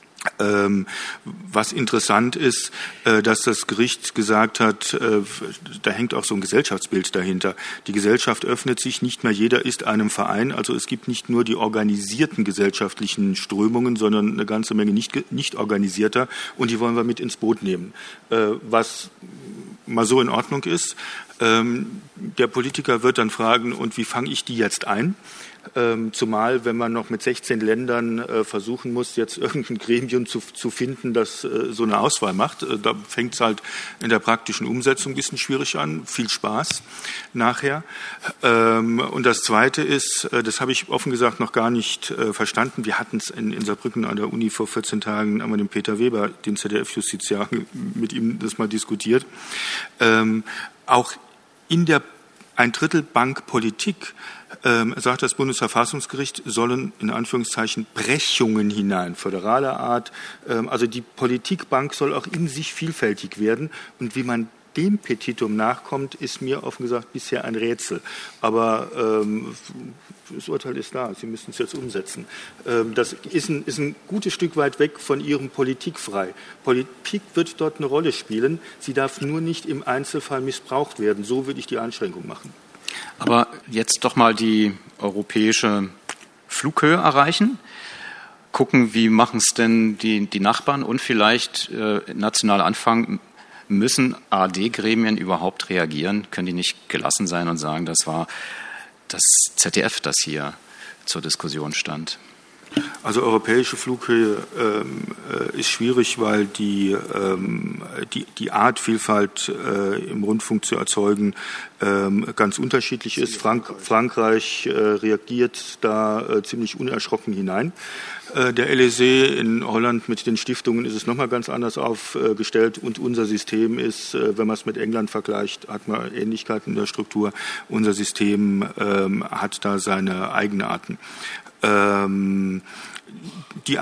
Was interessant ist, dass das Gericht gesagt hat, da hängt auch so ein Gesellschaftsbild dahinter. Die Gesellschaft öffnet sich, nicht mehr jeder ist einem Verein. Also es gibt nicht nur die organisierten gesellschaftlichen Strömungen, sondern eine ganze Menge nicht organisierter. Und die wollen wir mit ins Boot nehmen. Was mal so in Ordnung ist. Der Politiker wird dann fragen, und wie fange ich die jetzt ein? Zumal, wenn man noch mit 16 Ländern versuchen muss, jetzt irgendein Gremium zu finden, das so eine Auswahl macht. Da fängt es halt in der praktischen Umsetzung ein bisschen schwierig an. Viel Spaß nachher. Und das Zweite ist, das habe ich offen gesagt noch gar nicht verstanden. Wir hatten es in Saarbrücken an der Uni vor 14 Tagen, haben wir den Peter Weber, den ZDF-Justiziar, mit ihm das mal diskutiert. Auch in der Ein-Drittel-Bank-Politik sagt das Bundesverfassungsgericht, sollen in Anführungszeichen Brechungen hinein, föderaler Art. Also die Politikbank soll auch in sich vielfältig werden. Und wie man dem Petitum nachkommt, ist mir offen gesagt bisher ein Rätsel. Aber das Urteil ist da, Sie müssen es jetzt umsetzen. Das ist ein gutes Stück weit weg von Ihrem Politikfrei. Politik wird dort eine Rolle spielen. Sie darf nur nicht im Einzelfall missbraucht werden. So würde ich die Einschränkung machen. Aber jetzt doch mal die europäische Flughöhe erreichen. gucken, wie machen es denn die Nachbarn und vielleicht national anfangen. Müssen ARD-Gremien überhaupt reagieren? Können die nicht gelassen sein und sagen, das war das ZDF, das hier zur Diskussion stand? Also europäische Flughöhe ist schwierig, weil die Art, Vielfalt im Rundfunk zu erzeugen, ganz unterschiedlich ist. Frankreich reagiert da ziemlich unerschrocken hinein. Der LEC in Holland mit den Stiftungen ist es nochmal ganz anders aufgestellt und unser System ist, wenn man es mit England vergleicht, hat man Ähnlichkeiten in der Struktur. Unser System hat da seine Eigenarten. Die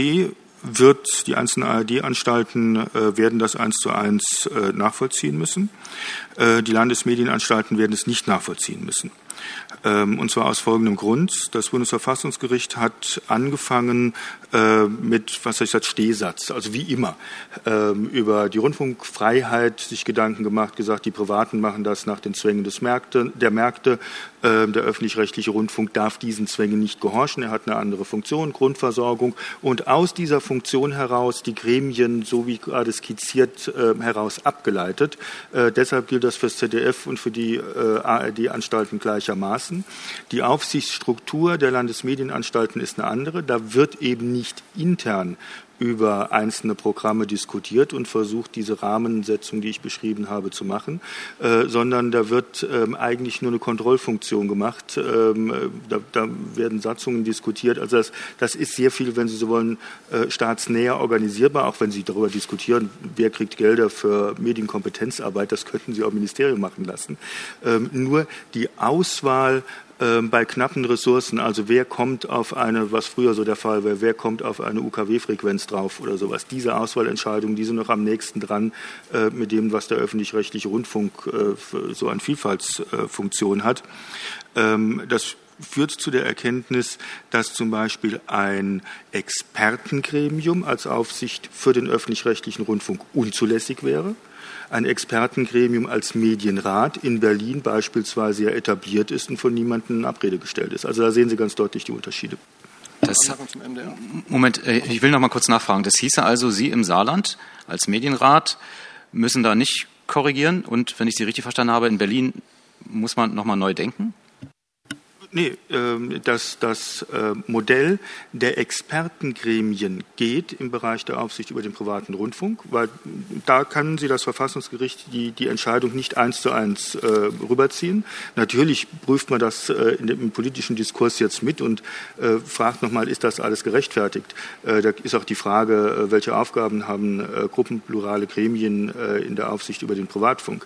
einzelnen ARD-Anstalten werden das 1:1 nachvollziehen müssen. Die Landesmedienanstalten werden es nicht nachvollziehen müssen. Und zwar aus folgendem Grund. Das Bundesverfassungsgericht hat angefangen mit, Stehsatz, also wie immer, über die Rundfunkfreiheit sich Gedanken gemacht, gesagt, die Privaten machen das nach den Zwängen der Märkte. Der öffentlich-rechtliche Rundfunk darf diesen Zwängen nicht gehorchen. Er hat eine andere Funktion, Grundversorgung. Und aus dieser Funktion heraus die Gremien, so wie gerade skizziert, heraus abgeleitet. Deshalb gilt das für das ZDF und für die ARD-Anstalten gleichermaßen. Die Aufsichtsstruktur der Landesmedienanstalten ist eine andere. Da wird eben nicht intern über einzelne Programme diskutiert und versucht, diese Rahmensetzung, die ich beschrieben habe, zu machen, sondern da wird eigentlich nur eine Kontrollfunktion gemacht. Da werden Satzungen diskutiert. Also das ist sehr viel, wenn Sie so wollen, staatsnäher organisierbar, auch wenn Sie darüber diskutieren, wer kriegt Gelder für Medienkompetenzarbeit, das könnten Sie auch im Ministerium machen lassen. Nur die Auswahl bei knappen Ressourcen, also wer kommt auf eine, was früher so der Fall war, wer kommt auf eine UKW-Frequenz drauf oder sowas. Diese Auswahlentscheidungen, die sind noch am nächsten dran mit dem, was der öffentlich-rechtliche Rundfunk so an Vielfaltsfunktion hat. Das führt zu der Erkenntnis, dass zum Beispiel ein Expertengremium als Aufsicht für den öffentlich-rechtlichen Rundfunk unzulässig wäre. Ein Expertengremium als Medienrat in Berlin beispielsweise ja etabliert ist und von niemandem in Abrede gestellt ist. Also da sehen Sie ganz deutlich die Unterschiede. Moment, ich will noch mal kurz nachfragen. Das hieße also, Sie im Saarland als Medienrat müssen da nicht korrigieren und, wenn ich Sie richtig verstanden habe, in Berlin muss man noch mal neu denken? Nee, das Modell der Expertengremien geht im Bereich der Aufsicht über den privaten Rundfunk, weil da kann Sie das Verfassungsgericht die Entscheidung nicht 1:1 rüberziehen. Natürlich prüft man das im politischen Diskurs jetzt mit und fragt nochmal, ist das alles gerechtfertigt? Da ist auch die Frage, welche Aufgaben haben gruppenplurale Gremien in der Aufsicht über den Privatfunk?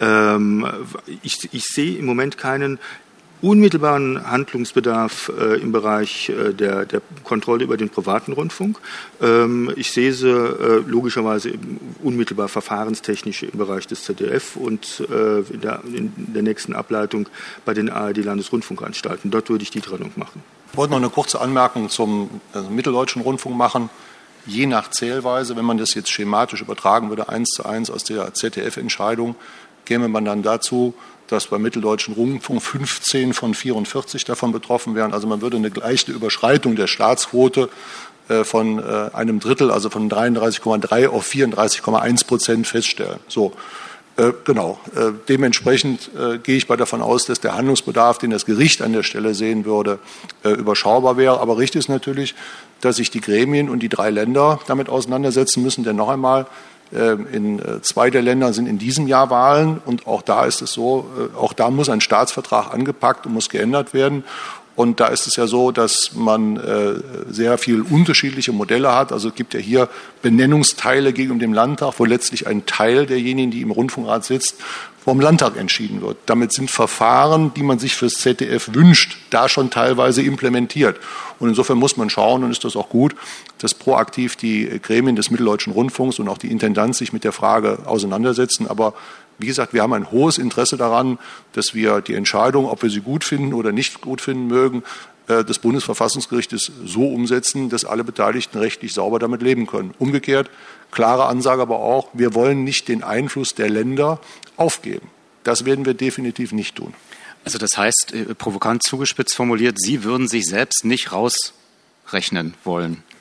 Ich sehe im Moment keinen unmittelbaren Handlungsbedarf im Bereich der Kontrolle über den privaten Rundfunk. Ich sehe sie logischerweise unmittelbar verfahrenstechnisch im Bereich des ZDF und in der nächsten Ableitung bei den ARD-Landesrundfunkanstalten. Dort würde ich die Trennung machen. Ich wollte noch eine kurze Anmerkung zum Mitteldeutschen Rundfunk machen. Je nach Zählweise, wenn man das jetzt schematisch übertragen würde, 1:1 aus der ZDF-Entscheidung, käme man dann dazu, dass beim Mitteldeutschen Rundfunk 15 von 44 davon betroffen wären. Also man würde eine leichte Überschreitung der Staatsquote von einem Drittel, also von 33,3 auf 34,1% feststellen. So, genau. Dementsprechend gehe ich davon aus, dass der Handlungsbedarf, den das Gericht an der Stelle sehen würde, überschaubar wäre. Aber richtig ist natürlich, dass sich die Gremien und die 3 Länder damit auseinandersetzen müssen. Denn noch einmal, in 2 der Länder sind in diesem Jahr Wahlen und auch da ist es so, auch da muss ein Staatsvertrag angepackt und muss geändert werden. Und da ist es ja so, dass man sehr viel unterschiedliche Modelle hat. Also es gibt ja hier Benennungsteile gegen den Landtag, wo letztlich ein Teil derjenigen, die im Rundfunkrat sitzt, vom Landtag entschieden wird. Damit sind Verfahren, die man sich fürs ZDF wünscht, da schon teilweise implementiert. Und insofern muss man schauen, und ist das auch gut, dass proaktiv die Gremien des Mitteldeutschen Rundfunks und auch die Intendanz sich mit der Frage auseinandersetzen. Aber wie gesagt, wir haben ein hohes Interesse daran, dass wir die Entscheidung, ob wir sie gut finden oder nicht gut finden mögen, des Bundesverfassungsgerichtes so umsetzen, dass alle Beteiligten rechtlich sauber damit leben können. Umgekehrt, klare Ansage aber auch, wir wollen nicht den Einfluss der Länder aufgeben. Das werden wir definitiv nicht tun. Also das heißt, provokant zugespitzt formuliert, Sie würden sich selbst nicht rausrechnen wollen.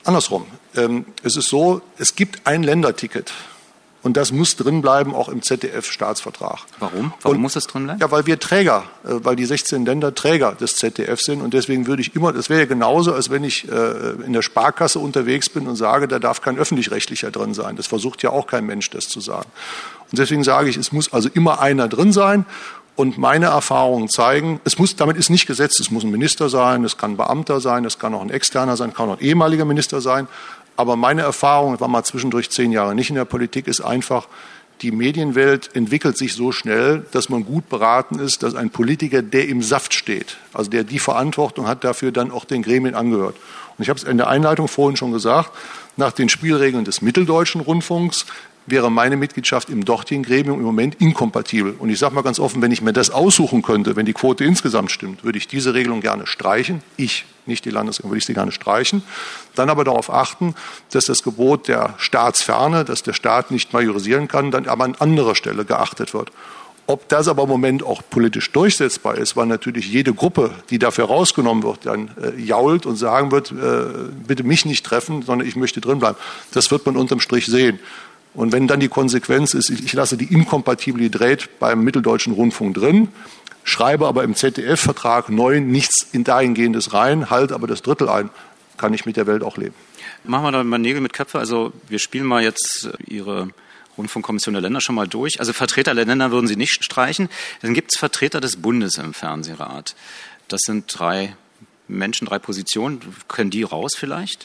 Andersrum. Es ist so, es gibt ein Länderticket. Und das muss drin bleiben, auch im ZDF-Staatsvertrag. Warum? Warum muss das drin bleiben? Ja, weil wir Träger, weil die 16 Länder Träger des ZDF sind. Und deswegen würde ich immer, das wäre ja genauso, als wenn ich in der Sparkasse unterwegs bin und sage, da darf kein Öffentlich-Rechtlicher drin sein. Das versucht ja auch kein Mensch, das zu sagen. Und deswegen sage ich, es muss also immer einer drin sein. Und meine Erfahrungen zeigen, damit ist nicht gesetzt, es muss ein Minister sein, es kann ein Beamter sein, es kann auch ein Externer sein, kann auch ein ehemaliger Minister sein. Aber meine Erfahrung, ich war mal zwischendurch 10 Jahre nicht in der Politik, ist einfach, die Medienwelt entwickelt sich so schnell, dass man gut beraten ist, dass ein Politiker, der im Saft steht, also der die Verantwortung hat, dafür dann auch den Gremien angehört. Und ich habe es in der Einleitung vorhin schon gesagt, nach den Spielregeln des Mitteldeutschen Rundfunks wäre meine Mitgliedschaft im dortigen Gremium im Moment inkompatibel. Und ich sage mal ganz offen, wenn ich mir das aussuchen könnte, wenn die Quote insgesamt stimmt, würde ich diese Regelung gerne streichen. Ich, nicht die Landesregierung, würde ich sie gerne streichen. Dann aber darauf achten, dass das Gebot der Staatsferne, dass der Staat nicht majorisieren kann, dann aber an anderer Stelle geachtet wird. Ob das aber im Moment auch politisch durchsetzbar ist, weil natürlich jede Gruppe, die dafür rausgenommen wird, dann jault und sagen wird, bitte mich nicht treffen, sondern ich möchte drin bleiben. Das wird man unterm Strich sehen. Und wenn dann die Konsequenz ist, ich lasse die Inkompatibilität beim Mitteldeutschen Rundfunk drin, schreibe aber im ZDF-Vertrag neu nichts in dahingehendes rein, halte aber das Drittel ein, kann ich mit der Welt auch leben. Machen wir da mal Nägel mit Köpfe. Also wir spielen mal jetzt Ihre Rundfunkkommission der Länder schon mal durch. Also Vertreter der Länder würden Sie nicht streichen. Dann gibt es Vertreter des Bundes im Fernsehrat. Das sind 3 Menschen, 3 Positionen. Können die raus vielleicht?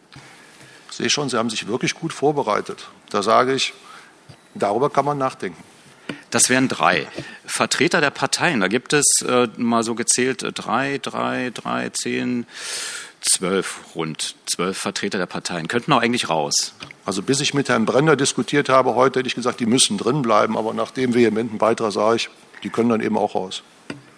Ich sehe schon, Sie haben sich wirklich gut vorbereitet. Da sage ich, darüber kann man nachdenken. Das wären 3. Vertreter der Parteien, da gibt es mal so gezählt 3, 10, 12, rund 12 Vertreter der Parteien. Könnten auch eigentlich raus. Also bis ich mit Herrn Brenner diskutiert habe, heute hätte ich gesagt, die müssen drin bleiben. Aber nach dem vehementen Beitrag sage ich, die können dann eben auch raus.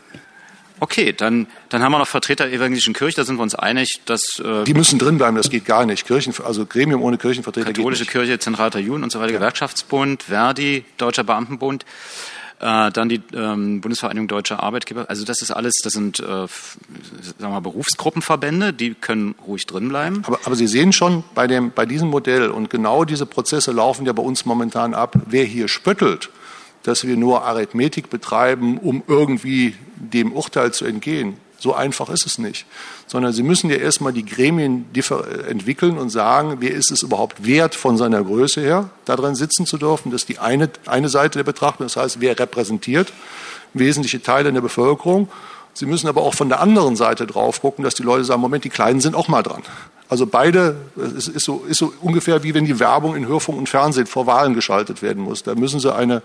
Okay, dann haben wir noch Vertreter der evangelischen Kirche, da sind wir uns einig, dass... die müssen drin bleiben, das geht gar nicht. Also Gremium ohne Kirchenvertreter Katholische geht nicht. Kirche, Zentraler Juden und so weiter, ja. Gewerkschaftsbund, Verdi, Deutscher Beamtenbund, dann die Bundesvereinigung Deutscher Arbeitgeber. Also das ist alles, das sind sagen wir mal, Berufsgruppenverbände, die können ruhig drin bleiben. Aber Sie sehen schon bei diesem Modell, und genau diese Prozesse laufen ja bei uns momentan ab, wer hier spöttelt, dass wir nur Arithmetik betreiben, um irgendwie dem Urteil zu entgehen. So einfach ist es nicht. Sondern Sie müssen ja erstmal die Gremien entwickeln und sagen, wer ist es überhaupt wert von seiner Größe her, da drin sitzen zu dürfen. Das ist die eine Seite der Betrachtung. Das heißt, wer repräsentiert wesentliche Teile in der Bevölkerung. Sie müssen aber auch von der anderen Seite drauf gucken, dass die Leute sagen, Moment, die Kleinen sind auch mal dran. Also beide, es ist so ungefähr wie wenn die Werbung in Hörfunk und Fernsehen vor Wahlen geschaltet werden muss. Da müssen Sie eine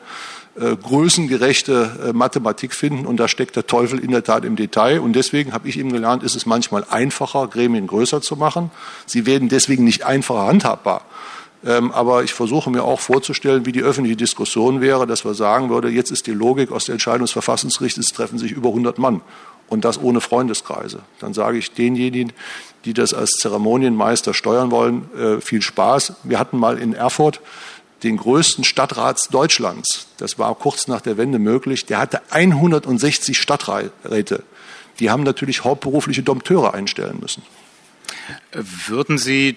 größengerechte Mathematik finden, und da steckt der Teufel in der Tat im Detail. Und deswegen habe ich eben gelernt, ist es manchmal einfacher, Gremien größer zu machen. Sie werden deswegen nicht einfacher handhabbar. Aber ich versuche mir auch vorzustellen, wie die öffentliche Diskussion wäre, dass wir sagen würden, jetzt ist die Logik aus der Entscheidung des Verfassungsgerichts, es treffen sich über 100 Mann. Und das ohne Freundeskreise. Dann sage ich denjenigen, die das als Zeremonienmeister steuern wollen, viel Spaß. Wir hatten mal in Erfurt den größten Stadtrat Deutschlands. Das war kurz nach der Wende möglich. Der hatte 160 Stadträte. Die haben natürlich hauptberufliche Dompteure einstellen müssen. Würden Sie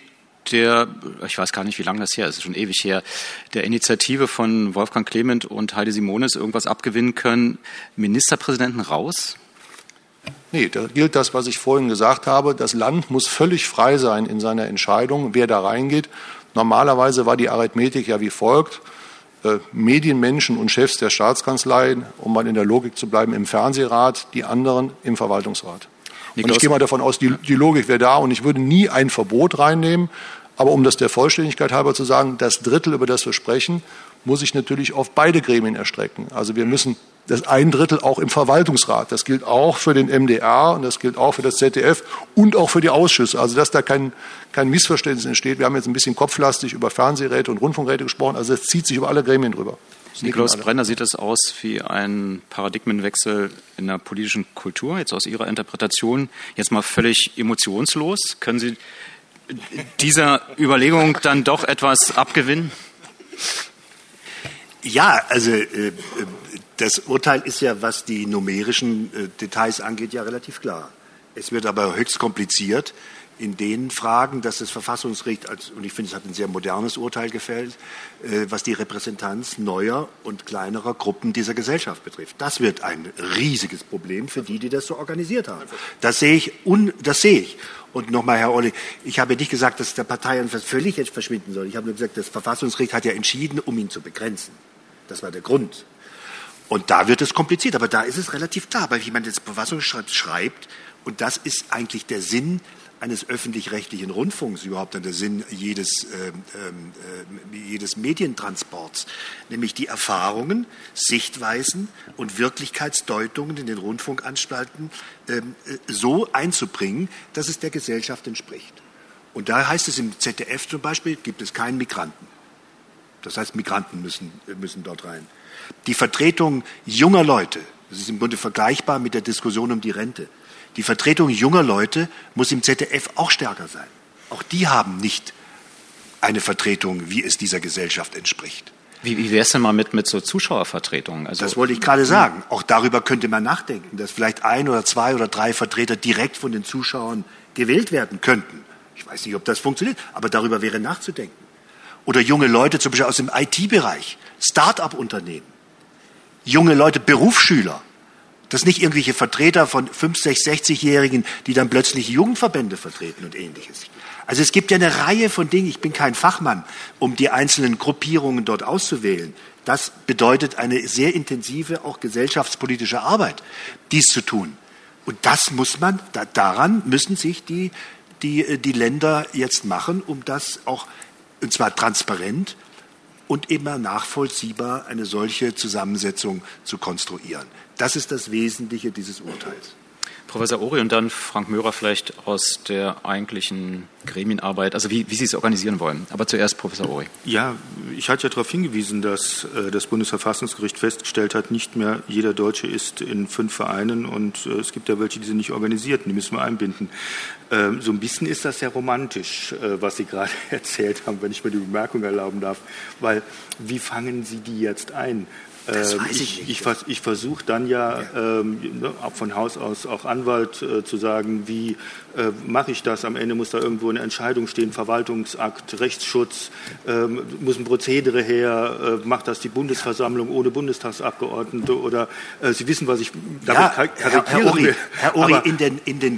ich weiß gar nicht, wie lange das her ist, schon ewig her, der Initiative von Wolfgang Clement und Heidi Simonis irgendwas abgewinnen können, Ministerpräsidenten raus? Nee, da gilt das, was ich vorhin gesagt habe. Das Land muss völlig frei sein in seiner Entscheidung, wer da reingeht. Normalerweise war die Arithmetik ja wie folgt. Medienmenschen und Chefs der Staatskanzleien, um mal in der Logik zu bleiben, im Fernsehrat, die anderen im Verwaltungsrat. Und ich gehe mal davon aus, die Logik wäre da, und ich würde nie ein Verbot reinnehmen. Aber um das der Vollständigkeit halber zu sagen, das Drittel, über das wir sprechen, muss ich natürlich auf beide Gremien erstrecken. Also wir müssen das 1/3 auch im Verwaltungsrat. Das gilt auch für den MDR und das gilt auch für das ZDF und auch für die Ausschüsse. Also dass da kein Missverständnis entsteht. Wir haben jetzt ein bisschen kopflastig über Fernsehräte und Rundfunkräte gesprochen. Also das zieht sich über alle Gremien drüber. Nikolaus Brenner, sieht das aus wie ein Paradigmenwechsel in der politischen Kultur, jetzt aus Ihrer Interpretation, jetzt mal völlig emotionslos? Können Sie dieser Überlegung dann doch etwas abgewinnen? Ja, also das Urteil ist ja, was die numerischen Details angeht, ja relativ klar. Es wird aber höchst kompliziert, in den Fragen, dass das Verfassungsgericht, und ich finde, es hat ein sehr modernes Urteil gefällt, was die Repräsentanz neuer und kleinerer Gruppen dieser Gesellschaft betrifft. Das wird ein riesiges Problem für die das so organisiert haben. Das sehe ich. Und nochmal, Herr Orlik, ich habe nicht gesagt, dass der Parteienfest völlig jetzt verschwinden soll. Ich habe nur gesagt, das Verfassungsgericht hat ja entschieden, um ihn zu begrenzen. Das war der Grund. Und da wird es kompliziert, aber da ist es relativ klar, weil wie man das Verfassungsgericht schreibt, und das ist eigentlich der Sinn eines öffentlich-rechtlichen Rundfunks, überhaupt der Sinn jedes Medientransports, nämlich die Erfahrungen, Sichtweisen und Wirklichkeitsdeutungen in den Rundfunkanstalten so einzubringen, dass es der Gesellschaft entspricht. Und da heißt es im ZDF zum Beispiel, gibt es keinen Migranten. Das heißt, Migranten müssen dort rein. Die Vertretung junger Leute, das ist im Grunde vergleichbar mit der Diskussion um die Rente, die Vertretung junger Leute muss im ZDF auch stärker sein. Auch die haben nicht eine Vertretung, wie es dieser Gesellschaft entspricht. Wie wäre es denn mal mit so Zuschauervertretungen? Also, das wollte ich gerade sagen. Auch darüber könnte man nachdenken, dass vielleicht 1 oder 2 oder 3 Vertreter direkt von den Zuschauern gewählt werden könnten. Ich weiß nicht, ob das funktioniert, aber darüber wäre nachzudenken. Oder junge Leute, zum Beispiel aus dem IT-Bereich, Start-up-Unternehmen, junge Leute, Berufsschüler. Das nicht irgendwelche Vertreter von 5-, 6-, 60-Jährigen, die dann plötzlich Jugendverbände vertreten und Ähnliches. Also es gibt ja eine Reihe von Dingen. Ich bin kein Fachmann, um die einzelnen Gruppierungen dort auszuwählen. Das bedeutet eine sehr intensive, auch gesellschaftspolitische Arbeit, dies zu tun. Und das muss man, daran müssen sich die Länder jetzt machen, um das auch, und zwar transparent und immer nachvollziehbar, eine solche Zusammensetzung zu konstruieren. Das ist das Wesentliche dieses Urteils. Professor Ori und dann Frank Möhrer vielleicht aus der eigentlichen Gremienarbeit, also wie Sie es organisieren wollen. Aber zuerst Professor Ori. Ja, ich hatte ja darauf hingewiesen, dass das Bundesverfassungsgericht festgestellt hat, nicht mehr jeder Deutsche ist in 5 Vereinen und es gibt ja welche, die sind nicht organisiert und die müssen wir einbinden. So ein bisschen ist das ja romantisch, was Sie gerade erzählt haben, wenn ich mir die Bemerkung erlauben darf, weil wie fangen Sie die jetzt ein? Das weiß ich nicht. Ich versuche dann von Haus aus auch Anwalt zu sagen, wie mache ich das? Am Ende muss da irgendwo eine Entscheidung stehen, Verwaltungsakt, Rechtsschutz, muss ein Prozedere her, macht das die Bundesversammlung ohne Bundestagsabgeordnete oder Sie wissen, was ich damit karikieren will. Herr Ori, in den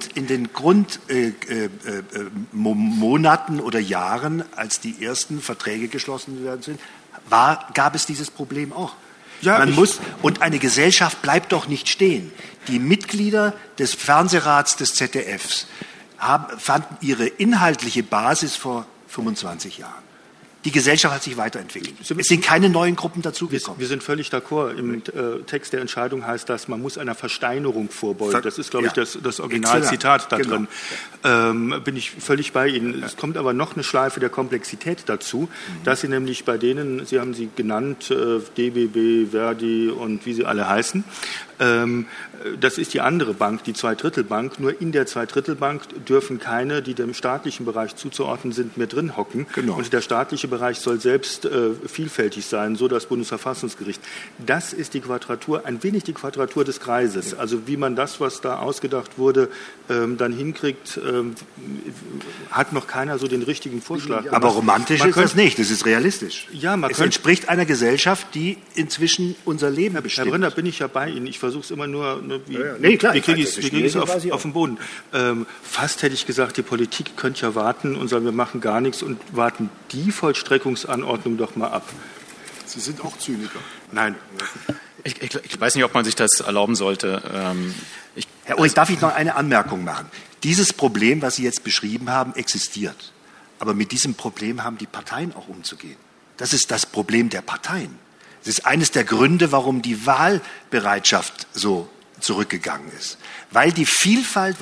Monaten oder Jahren, als die ersten Verträge geschlossen worden sind, gab es dieses Problem auch. Ja, und eine Gesellschaft bleibt doch nicht stehen. Die Mitglieder des Fernsehrats des ZDFs fanden ihre inhaltliche Basis vor 25 Jahren. Die Gesellschaft hat sich weiterentwickelt. Es sind keine neuen Gruppen dazugekommen. Wir sind völlig d'accord. Im Text der Entscheidung heißt das, man muss einer Versteinerung vorbeugen. Das ist, glaube ich, das Originalzitat da drin. Bin ich völlig bei Ihnen. Es kommt aber noch eine Schleife der Komplexität dazu, dass Sie nämlich bei denen, Sie haben sie genannt, DBB, Verdi und wie sie alle heißen, das ist die andere Bank, die Zweidrittelbank. Nur in der Zweidrittelbank dürfen keine, die dem staatlichen Bereich zuzuordnen sind, mehr drin hocken. Genau. Und der staatliche Bereich soll selbst vielfältig sein, so das Bundesverfassungsgericht. Das ist die Quadratur, ein wenig die Quadratur des Kreises. Also wie man das, was da ausgedacht wurde, dann hinkriegt, hat noch keiner so den richtigen Vorschlag. Aber romantisch ist das nicht, das ist realistisch. Ja, es entspricht einer Gesellschaft, die inzwischen unser Leben bestimmt. Herr Brenner, bin ich ja bei Ihnen. Ich versuche es immer nur, wie kriege ich es auf den Boden. Fast hätte ich gesagt, die Politik könnte ja warten und sagen, wir machen gar nichts und warten die Vollstreckungsanordnung doch mal ab. Sie sind auch Zyniker. Nein. Ich weiß nicht, ob man sich das erlauben sollte. Herr Ulrich, darf ich noch eine Anmerkung machen? Dieses Problem, was Sie jetzt beschrieben haben, existiert. Aber mit diesem Problem haben die Parteien auch umzugehen. Das ist das Problem der Parteien. Das ist eines der Gründe, warum die Wahlbereitschaft so zurückgegangen ist. Weil die Vielfalt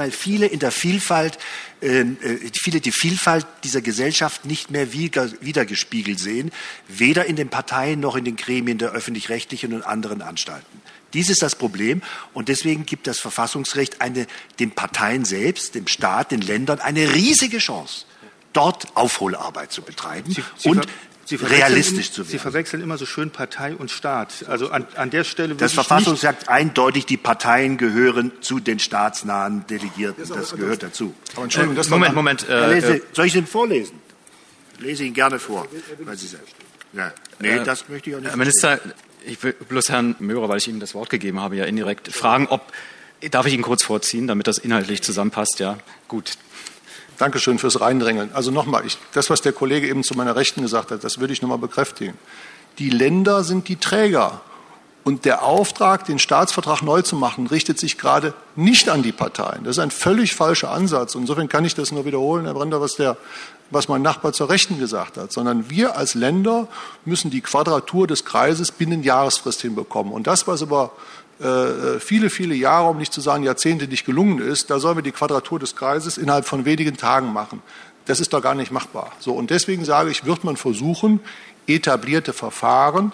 dieser Gesellschaft nicht mehr wiedergespiegelt sehen, weder in den Parteien noch in den Gremien der öffentlich-rechtlichen und anderen Anstalten. Dies ist das Problem und deswegen gibt das Verfassungsrecht den Parteien selbst, dem Staat, den Ländern eine riesige Chance, dort Aufholarbeit zu betreiben und realistisch zu werden. Sie verwechseln immer so schön Partei und Staat. Also an der Stelle das Verfassung sagt eindeutig, die Parteien gehören zu den staatsnahen Delegierten. Das gehört dazu. Aber Entschuldigung, Moment. Soll ich ihn vorlesen? Ich lese ihn gerne vor. Weil Sie selbst. Ja. Nee, das möchte ich auch nicht. Herr Minister, ich will bloß Herrn Möhrer, weil ich ihm das Wort gegeben habe, ja indirekt fragen, darf ich ihn kurz vorziehen, damit das inhaltlich zusammenpasst? Ja, gut. Dankeschön fürs Reindrängeln. Also nochmal, das, was der Kollege eben zu meiner Rechten gesagt hat, das würde ich nochmal bekräftigen. Die Länder sind die Träger. Und der Auftrag, den Staatsvertrag neu zu machen, richtet sich gerade nicht an die Parteien. Das ist ein völlig falscher Ansatz. Insofern kann ich das nur wiederholen, Herr Brender, was mein Nachbar zur Rechten gesagt hat. Sondern wir als Länder müssen die Quadratur des Kreises binnen Jahresfrist hinbekommen. Und das, was über viele, viele Jahre, um nicht zu sagen Jahrzehnte, nicht gelungen ist, da sollen wir die Quadratur des Kreises innerhalb von wenigen Tagen machen. Das ist doch gar nicht machbar. So, und deswegen sage ich, wird man versuchen, etablierte Verfahren,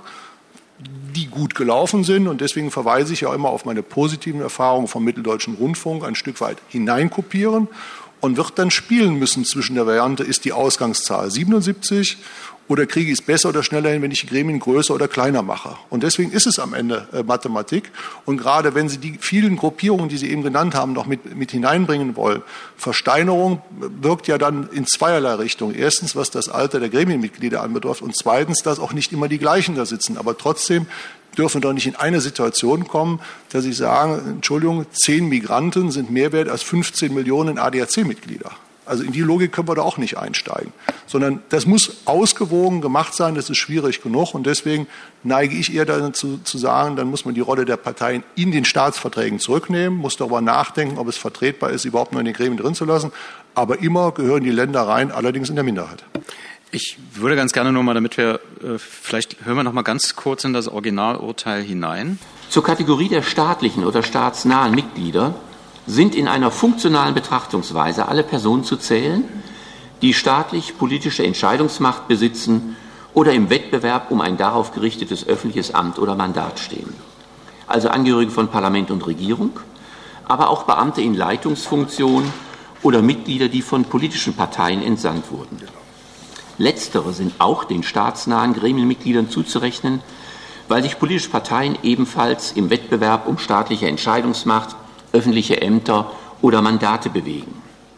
die gut gelaufen sind, und deswegen verweise ich ja immer auf meine positiven Erfahrungen vom Mitteldeutschen Rundfunk, ein Stück weit hineinkopieren und wird dann spielen müssen zwischen der Variante, ist die Ausgangszahl 77 oder kriege ich es besser oder schneller hin, wenn ich die Gremien größer oder kleiner mache. Und deswegen ist es am Ende Mathematik. Und gerade wenn Sie die vielen Gruppierungen, die Sie eben genannt haben, noch mit hineinbringen wollen, Versteinerung wirkt ja dann in zweierlei Richtung. Erstens, was das Alter der Gremienmitglieder anbetrifft, und zweitens, dass auch nicht immer die gleichen da sitzen. Aber trotzdem dürfen wir doch nicht in eine Situation kommen, dass ich sage, Entschuldigung, 10 Migranten sind mehr wert als 15 Millionen ADAC-Mitglieder. Also in die Logik können wir da auch nicht einsteigen, sondern das muss ausgewogen gemacht sein, das ist schwierig genug, und deswegen neige ich eher dazu zu sagen, dann muss man die Rolle der Parteien in den Staatsverträgen zurücknehmen, muss darüber nachdenken, ob es vertretbar ist, überhaupt nur in den Gremien drin zu lassen, aber immer gehören die Länder rein, allerdings in der Minderheit. Ich würde ganz gerne nur mal, damit wir, vielleicht hören wir noch mal ganz kurz in das Originalurteil hinein. Zur Kategorie der staatlichen oder staatsnahen Mitglieder sind in einer funktionalen Betrachtungsweise alle Personen zu zählen, die staatlich-politische Entscheidungsmacht besitzen oder im Wettbewerb um ein darauf gerichtetes öffentliches Amt oder Mandat stehen. Also Angehörige von Parlament und Regierung, aber auch Beamte in Leitungsfunktion oder Mitglieder, die von politischen Parteien entsandt wurden. Letztere sind auch den staatsnahen Gremienmitgliedern zuzurechnen, weil sich politische Parteien ebenfalls im Wettbewerb um staatliche Entscheidungsmacht, öffentliche Ämter oder Mandate bewegen.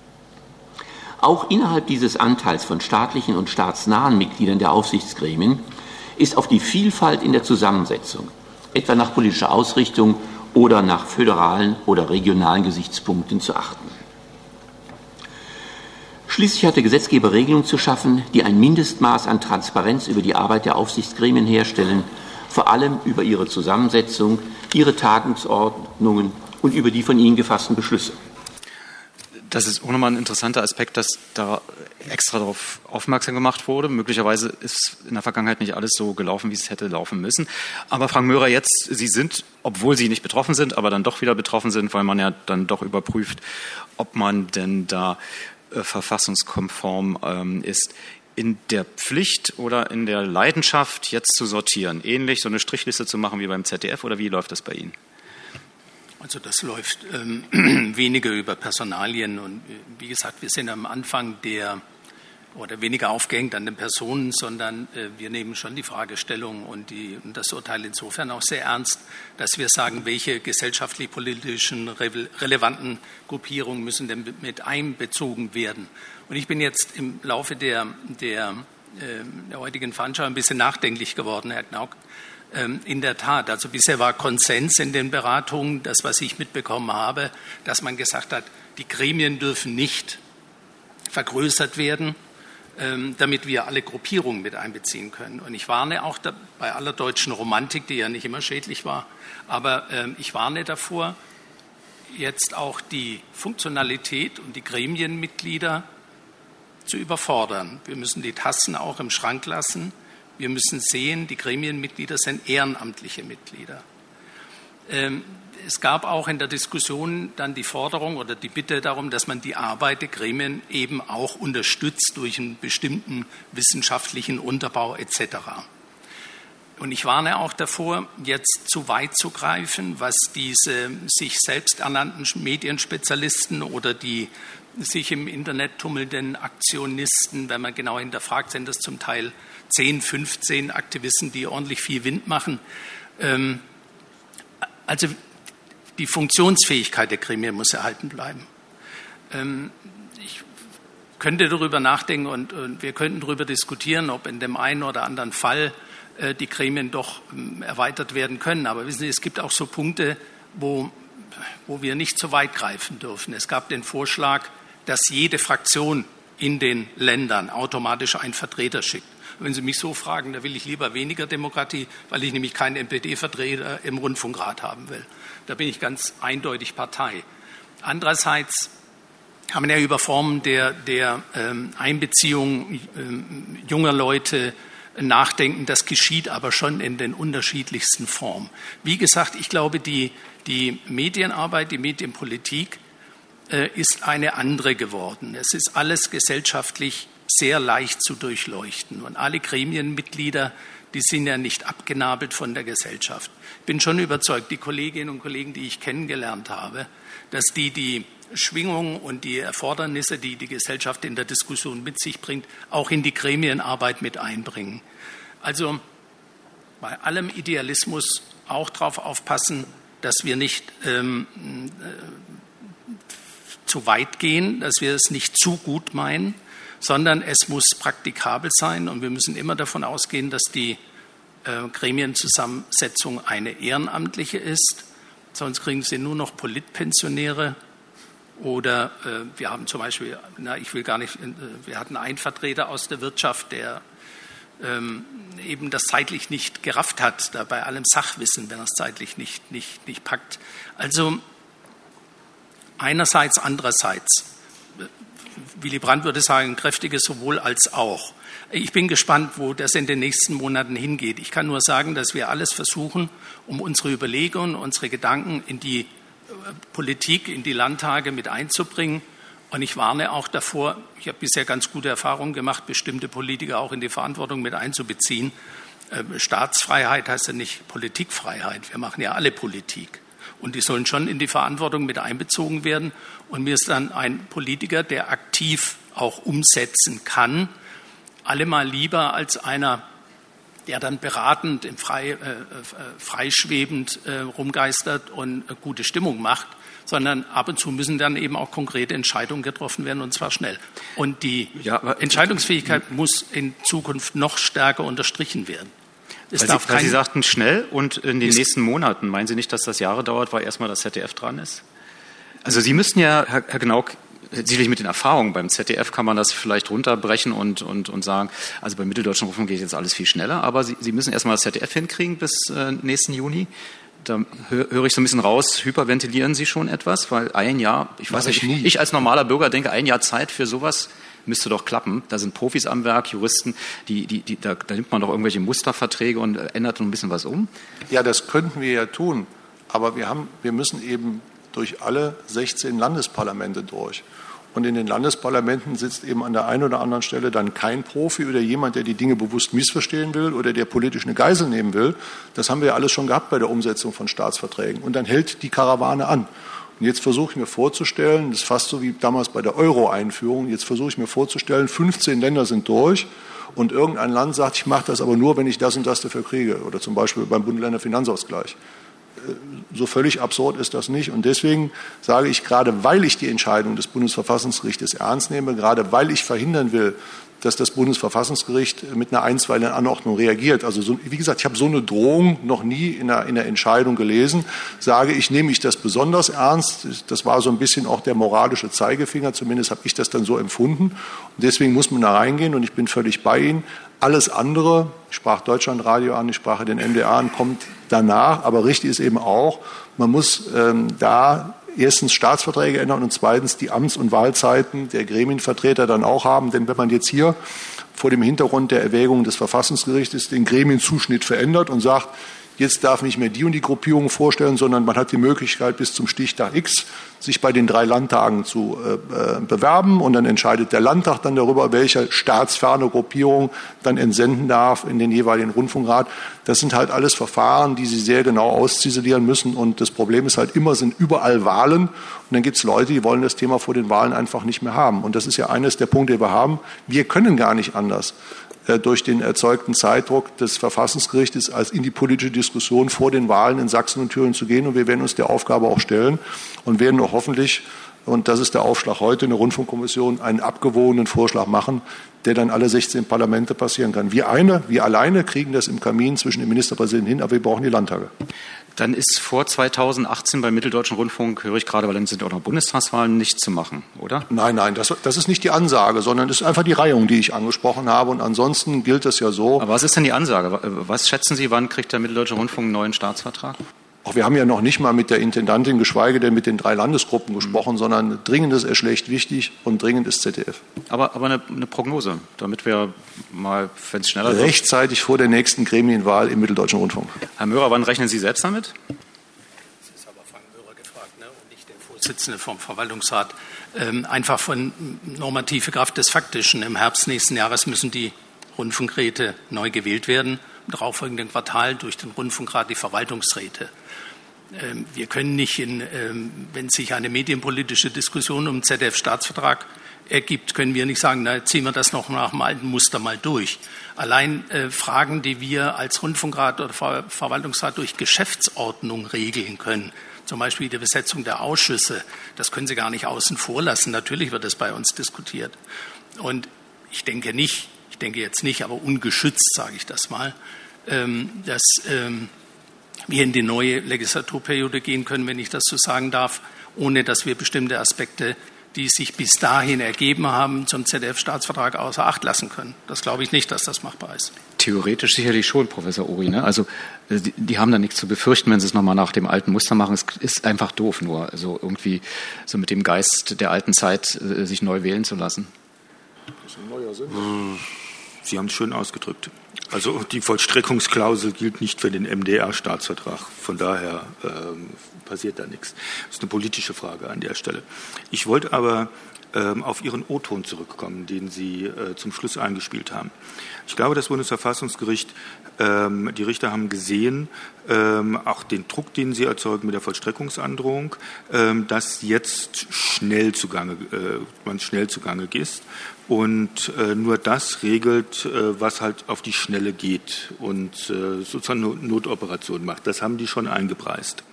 Auch innerhalb dieses Anteils von staatlichen und staatsnahen Mitgliedern der Aufsichtsgremien ist auf die Vielfalt in der Zusammensetzung, etwa nach politischer Ausrichtung oder nach föderalen oder regionalen Gesichtspunkten, zu achten. Schließlich hat der Gesetzgeber Regelungen zu schaffen, die ein Mindestmaß an Transparenz über die Arbeit der Aufsichtsgremien herstellen, vor allem über ihre Zusammensetzung, ihre Tagungsordnungen und über die von ihnen gefassten Beschlüsse. Das ist auch nochmal ein interessanter Aspekt, dass da extra darauf aufmerksam gemacht wurde. Möglicherweise ist in der Vergangenheit nicht alles so gelaufen, wie es hätte laufen müssen. Aber Frank Möhrer, jetzt, Sie sind, obwohl Sie nicht betroffen sind, aber dann doch wieder betroffen sind, weil man ja dann doch überprüft, ob man denn da verfassungskonform ist, in der Pflicht oder in der Leidenschaft jetzt zu sortieren, ähnlich so eine Strichliste zu machen wie beim ZDF, oder wie läuft das bei Ihnen? Also das läuft weniger über Personalien, und wie gesagt, wir sind am Anfang weniger aufgehängt an den Personen, sondern wir nehmen schon die Fragestellung und das Urteil insofern auch sehr ernst, dass wir sagen, welche gesellschaftlich-politischen relevanten Gruppierungen müssen denn mit einbezogen werden. Und ich bin jetzt im Laufe der heutigen Veranstaltung ein bisschen nachdenklich geworden, Herr Knauk. In der Tat, also bisher war Konsens in den Beratungen, das, was ich mitbekommen habe, dass man gesagt hat, die Gremien dürfen nicht vergrößert werden, damit wir alle Gruppierungen mit einbeziehen können. Und ich warne auch bei aller deutschen Romantik, die ja nicht immer schädlich war, aber ich warne davor, jetzt auch die Funktionalität und die Gremienmitglieder zu überfordern. Wir müssen die Tassen auch im Schrank lassen. Wir müssen sehen, die Gremienmitglieder sind ehrenamtliche Mitglieder. Es gab auch in der Diskussion dann die Forderung oder die Bitte darum, dass man die Arbeit der Gremien eben auch unterstützt durch einen bestimmten wissenschaftlichen Unterbau etc. Und ich warne auch davor, jetzt zu weit zu greifen, was diese sich selbst ernannten Medienspezialisten oder die sich im Internet tummelnden Aktionisten, wenn man genau hinterfragt, sind das zum Teil 10, 15 Aktivisten, die ordentlich viel Wind machen. Also die Funktionsfähigkeit der Gremien muss erhalten bleiben. Ich könnte darüber nachdenken und wir könnten darüber diskutieren, ob in dem einen oder anderen Fall die Gremien doch erweitert werden können. Aber wissen Sie, es gibt auch so Punkte, wo wir nicht so weit greifen dürfen. Es gab den Vorschlag, dass jede Fraktion in den Ländern automatisch einen Vertreter schickt. Wenn Sie mich so fragen, da will ich lieber weniger Demokratie, weil ich nämlich keinen NPD-Vertreter im Rundfunkrat haben will. Da bin ich ganz eindeutig Partei. Andererseits kann man ja über Formen der Einbeziehung junger Leute nachdenken. Das geschieht aber schon in den unterschiedlichsten Formen. Wie gesagt, ich glaube, die Medienarbeit, die Medienpolitik ist eine andere geworden. Es ist alles gesellschaftlich sehr leicht zu durchleuchten. Und alle Gremienmitglieder, die sind ja nicht abgenabelt von der Gesellschaft. Ich bin schon überzeugt, die Kolleginnen und Kollegen, die ich kennengelernt habe, dass die Schwingungen und die Erfordernisse, die die Gesellschaft in der Diskussion mit sich bringt, auch in die Gremienarbeit mit einbringen. Also bei allem Idealismus auch darauf aufpassen, dass wir nicht zu weit gehen, dass wir es nicht zu gut meinen, sondern es muss praktikabel sein und wir müssen immer davon ausgehen, dass die Gremienzusammensetzung eine ehrenamtliche ist. Sonst kriegen Sie nur noch Politpensionäre oder wir haben zum Beispiel, wir hatten einen Vertreter aus der Wirtschaft, der eben das zeitlich nicht gerafft hat, da bei allem Sachwissen, wenn er es zeitlich nicht packt. Also einerseits, andererseits. Willy Brandt würde sagen, kräftiges sowohl als auch. Ich bin gespannt, wo das in den nächsten Monaten hingeht. Ich kann nur sagen, dass wir alles versuchen, um unsere Überlegungen, unsere Gedanken in die Politik, in die Landtage mit einzubringen. Und ich warne auch davor, ich habe bisher ganz gute Erfahrungen gemacht, bestimmte Politiker auch in die Verantwortung mit einzubeziehen. Staatsfreiheit heißt ja nicht Politikfreiheit. Wir machen ja alle Politik. Und die sollen schon in die Verantwortung mit einbezogen werden. Und mir ist dann ein Politiker, der aktiv auch umsetzen kann, allemal lieber als einer, der dann beratend, freischwebend rumgeistert und gute Stimmung macht, sondern ab und zu müssen dann eben auch konkrete Entscheidungen getroffen werden, und zwar schnell. Und die Entscheidungsfähigkeit muss in Zukunft noch stärker unterstrichen werden. Weil Sie sagten schnell und in den nächsten Monaten. Meinen Sie nicht, dass das Jahre dauert, weil erstmal das ZDF dran ist? Also Sie müssten ja, Herr Gnauk, sicherlich mit den Erfahrungen beim ZDF kann man das vielleicht runterbrechen und sagen, also beim Mitteldeutschen Rundfunk geht jetzt alles viel schneller, aber Sie müssen erstmal das ZDF hinkriegen bis nächsten Juni. Da höre ich so ein bisschen raus, hyperventilieren Sie schon etwas, weil ein Jahr, ich als normaler Bürger denke, ein Jahr Zeit für sowas müsste doch klappen. Da sind Profis am Werk, Juristen, da nimmt man doch irgendwelche Musterverträge und ändert ein bisschen was um. Ja, das könnten wir ja tun, aber wir müssen eben durch alle 16 Landesparlamente durch. Und in den Landesparlamenten sitzt eben an der einen oder anderen Stelle dann kein Profi oder jemand, der die Dinge bewusst missverstehen will oder der politisch eine Geisel nehmen will. Das haben wir ja alles schon gehabt bei der Umsetzung von Staatsverträgen. Und dann hält die Karawane an. Und jetzt versuche ich mir vorzustellen, das ist fast so wie damals bei der Euro-Einführung, jetzt versuche ich mir vorzustellen, 15 Länder sind durch und irgendein Land sagt, ich mache das aber nur, wenn ich das und das dafür kriege. Oder zum Beispiel beim Bund-Länder-Finanzausgleich. So völlig absurd ist das nicht. Und deswegen sage ich, gerade weil ich die Entscheidung des Bundesverfassungsgerichtes ernst nehme, gerade weil ich verhindern will, dass das Bundesverfassungsgericht mit einer einstweiligen Anordnung reagiert. Also wie gesagt, ich habe so eine Drohung noch nie in einer Entscheidung gelesen. Sage ich, nehme ich das besonders ernst. Das war so ein bisschen auch der moralische Zeigefinger. Zumindest habe ich das dann so empfunden. Und deswegen muss man da reingehen. Und ich bin völlig bei Ihnen. Alles andere, ich sprach Deutschlandradio an, ich sprach den MDR an, kommt danach. Aber richtig ist eben auch, man muss da erstens Staatsverträge ändern und zweitens die Amts- und Wahlzeiten der Gremienvertreter dann auch haben. Denn wenn man jetzt hier vor dem Hintergrund der Erwägung des Verfassungsgerichtes den Gremienzuschnitt verändert und sagt, jetzt darf nicht mehr die und die Gruppierung vorstellen, sondern man hat die Möglichkeit, bis zum Stichtag X sich bei den 3 Landtagen zu bewerben. Und dann entscheidet der Landtag dann darüber, welche staatsferne Gruppierung dann entsenden darf in den jeweiligen Rundfunkrat. Das sind halt alles Verfahren, die Sie sehr genau ausziselieren müssen. Und das Problem ist halt immer, sind überall Wahlen. Und dann gibt es Leute, die wollen das Thema vor den Wahlen einfach nicht mehr haben. Und das ist ja eines der Punkte, die wir haben. Wir können gar nicht anders durch den erzeugten Zeitdruck des Verfassungsgerichtes als in die politische Diskussion vor den Wahlen in Sachsen und Thüringen zu gehen. Und wir werden uns der Aufgabe auch stellen und werden auch hoffentlich, und das ist der Aufschlag heute, in der Rundfunkkommission einen abgewogenen Vorschlag machen, der dann alle 16 Parlamente passieren kann. Wir alleine kriegen das im Kamin zwischen den Ministerpräsidenten hin, aber wir brauchen die Landtage. Dann ist vor 2018 beim Mitteldeutschen Rundfunk, höre ich gerade, weil dann sind auch noch Bundestagswahlen, nichts zu machen, oder? Nein, das ist nicht die Ansage, sondern es ist einfach die Reihung, die ich angesprochen habe. Und ansonsten gilt es ja so. Aber was ist denn die Ansage? Was schätzen Sie, wann kriegt der Mitteldeutsche Rundfunk einen neuen Staatsvertrag? Auch wir haben ja noch nicht mal mit der Intendantin, geschweige denn mit den 3 Landesgruppen gesprochen, sondern dringend ist schlecht wichtig und dringend ist ZDF. Aber eine Prognose, damit wir mal, wenn es schneller wird. Rechtzeitig vor der nächsten Gremienwahl im Mitteldeutschen Rundfunk. Herr Möhrer, wann rechnen Sie selbst damit? Das ist aber Frank Möhrer gefragt, ne? Und nicht der Vorsitzende vom Verwaltungsrat. Einfach von normative Kraft des Faktischen. Im Herbst nächsten Jahres müssen die Rundfunkräte neu gewählt werden. Im darauffolgenden Quartal durch den Rundfunkrat die Verwaltungsräte. Wir können nicht, wenn sich eine medienpolitische Diskussion um ZDF-Staatsvertrag ergibt, können wir nicht sagen, na, ziehen wir das noch nach dem alten Muster mal durch. Allein Fragen, die wir als Rundfunkrat oder Verwaltungsrat durch Geschäftsordnung regeln können, zum Beispiel die Besetzung der Ausschüsse, das können Sie gar nicht außen vor lassen. Natürlich wird das bei uns diskutiert. Und ich denke jetzt nicht, aber ungeschützt, sage ich das mal, dass wir in die neue Legislaturperiode gehen können, wenn ich das so sagen darf, ohne dass wir bestimmte Aspekte, die sich bis dahin ergeben haben, zum ZDF-Staatsvertrag außer Acht lassen können. Das glaube ich nicht, dass das machbar ist. Theoretisch sicherlich schon, Professor Uri. Ne? Also die haben da nichts zu befürchten, wenn sie es nochmal nach dem alten Muster machen. Es ist einfach doof, nur also irgendwie so mit dem Geist der alten Zeit sich neu wählen zu lassen. Das ist ein neuer Sinn. Sie haben es schön ausgedrückt. Also die Vollstreckungsklausel gilt nicht für den MDR-Staatsvertrag. Von daher passiert da nichts. Das ist eine politische Frage an der Stelle. Ich wollte aber auf Ihren O-Ton zurückkommen, den Sie zum Schluss eingespielt haben. Ich glaube, das Bundesverfassungsgericht, die Richter haben gesehen, auch den Druck, den sie erzeugen mit der Vollstreckungsandrohung, dass jetzt man schnell zugange ist und nur das regelt, was halt auf die Schnelle geht und sozusagen Notoperationen macht. Das haben die schon eingepreist.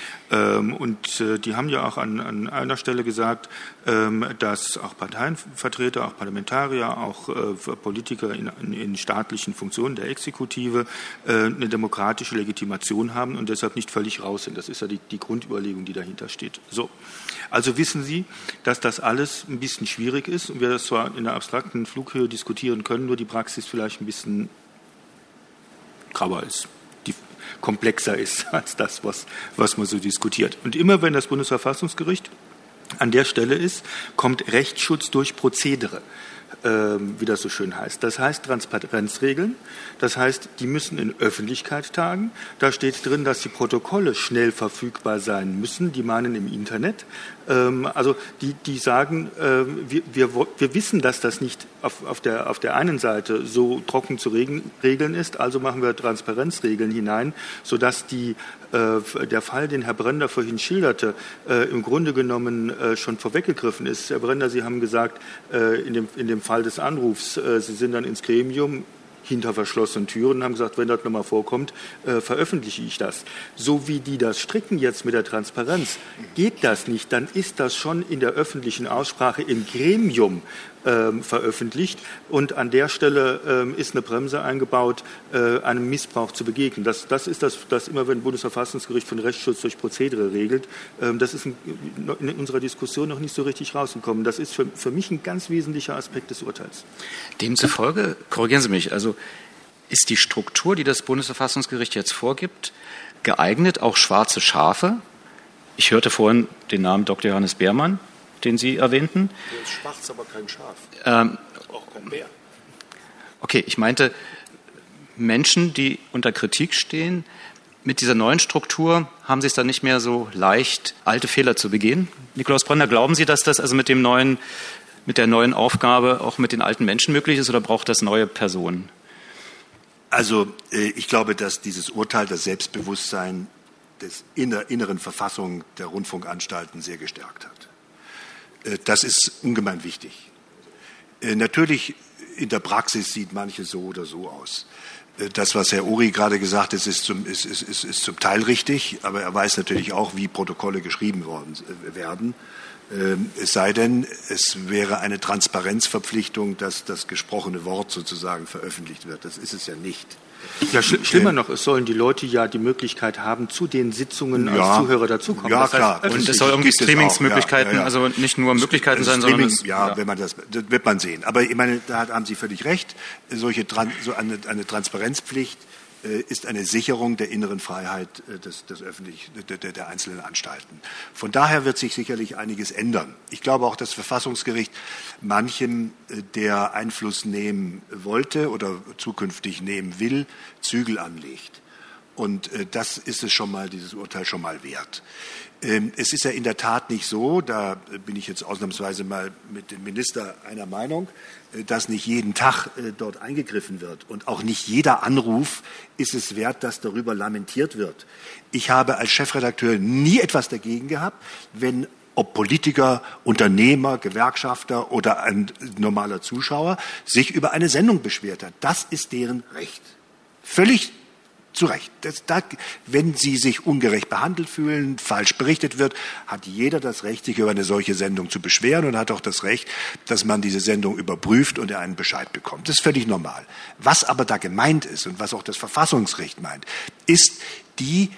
Und die haben ja auch an einer Stelle gesagt, dass auch Parteienvertreter, auch Parlamentarier, auch Politiker in staatlichen Funktionen der Exekutive eine demokratische Legitimation haben und deshalb nicht völlig raus sind. Das ist ja die Grundüberlegung, die dahinter steht. So. Also wissen Sie, dass das alles ein bisschen schwierig ist und wir das zwar in der abstrakten Flughöhe diskutieren können, nur die Praxis vielleicht ein bisschen grauer ist. Komplexer ist als das, was man so diskutiert. Und immer wenn das Bundesverfassungsgericht an der Stelle ist, kommt Rechtsschutz durch Prozedere, wie das so schön heißt. Das heißt Transparenzregeln, das heißt, die müssen in Öffentlichkeit tagen. Da steht drin, dass die Protokolle schnell verfügbar sein müssen, die meinen im Internet. Also die sagen, wir wissen, dass das nicht auf der einen Seite so trocken zu regeln ist, also machen wir Transparenzregeln hinein, sodass der Fall, den Herr Brender vorhin schilderte, im Grunde genommen schon vorweggegriffen ist. Herr Brender, Sie haben gesagt, in dem Fall des Anrufs, Sie sind dann ins Gremium hinter verschlossenen Türen und haben gesagt, wenn das nochmal vorkommt, veröffentliche ich das. So wie die das stricken jetzt mit der Transparenz, geht das nicht, dann ist das schon in der öffentlichen Aussprache im Gremium veröffentlicht und an der Stelle ist eine Bremse eingebaut, einem Missbrauch zu begegnen. Das ist das immer, wenn das Bundesverfassungsgericht von Rechtsschutz durch Prozedere regelt, das ist in unserer Diskussion noch nicht so richtig rausgekommen. Das ist für mich ein ganz wesentlicher Aspekt des Urteils. Demzufolge, korrigieren Sie mich, also ist die Struktur, die das Bundesverfassungsgericht jetzt vorgibt, geeignet, auch schwarze Schafe? Ich hörte vorhin den Namen Dr. Johannes Beermann, den Sie erwähnten. Der ist schwarz, aber kein Schaf. Auch kein Bär. Okay, ich meinte Menschen, die unter Kritik stehen. Mit dieser neuen Struktur haben Sie es dann nicht mehr so leicht, alte Fehler zu begehen? Nikolaus Brender, glauben Sie, dass das also mit der neuen Aufgabe auch mit den alten Menschen möglich ist oder braucht das neue Personen? Also ich glaube, dass dieses Urteil das Selbstbewusstsein des inneren Verfassung der Rundfunkanstalten sehr gestärkt hat. Das ist ungemein wichtig. Natürlich, in der Praxis sieht manches so oder so aus. Das, was Herr Uri gerade gesagt hat, ist zum Teil richtig, aber er weiß natürlich auch, wie Protokolle geschrieben werden. Es sei denn, es wäre eine Transparenzverpflichtung, dass das gesprochene Wort sozusagen veröffentlicht wird. Das ist es ja nicht. Ja, schlimmer noch, es sollen die Leute ja die Möglichkeit haben, zu den Sitzungen als Zuhörer dazukommen. Ja, das heißt, klar. Und es soll irgendwie Streamingsmöglichkeiten, also nicht nur Möglichkeiten sein, sondern... Wenn man das wird man sehen. Aber ich meine, da haben Sie völlig recht. So eine Transparenzpflicht ist eine Sicherung der inneren Freiheit der einzelnen Anstalten. Von daher wird sich sicherlich einiges ändern. Ich glaube auch, dass das Verfassungsgericht manchem, der Einfluss nehmen wollte oder zukünftig nehmen will, Zügel anlegt. Und das ist es schon mal, dieses Urteil schon mal wert. Es ist ja in der Tat nicht so, da bin ich jetzt ausnahmsweise mal mit dem Minister einer Meinung, dass nicht jeden Tag dort eingegriffen wird. Und auch nicht jeder Anruf ist es wert, dass darüber lamentiert wird. Ich habe als Chefredakteur nie etwas dagegen gehabt, wenn ob Politiker, Unternehmer, Gewerkschafter oder ein normaler Zuschauer sich über eine Sendung beschwert hat. Das ist deren Recht. Völlig zu Recht. Wenn Sie sich ungerecht behandelt fühlen, falsch berichtet wird, hat jeder das Recht, sich über eine solche Sendung zu beschweren und hat auch das Recht, dass man diese Sendung überprüft und er einen Bescheid bekommt. Das ist völlig normal. Was aber da gemeint ist und was auch das Verfassungsrecht meint, ist die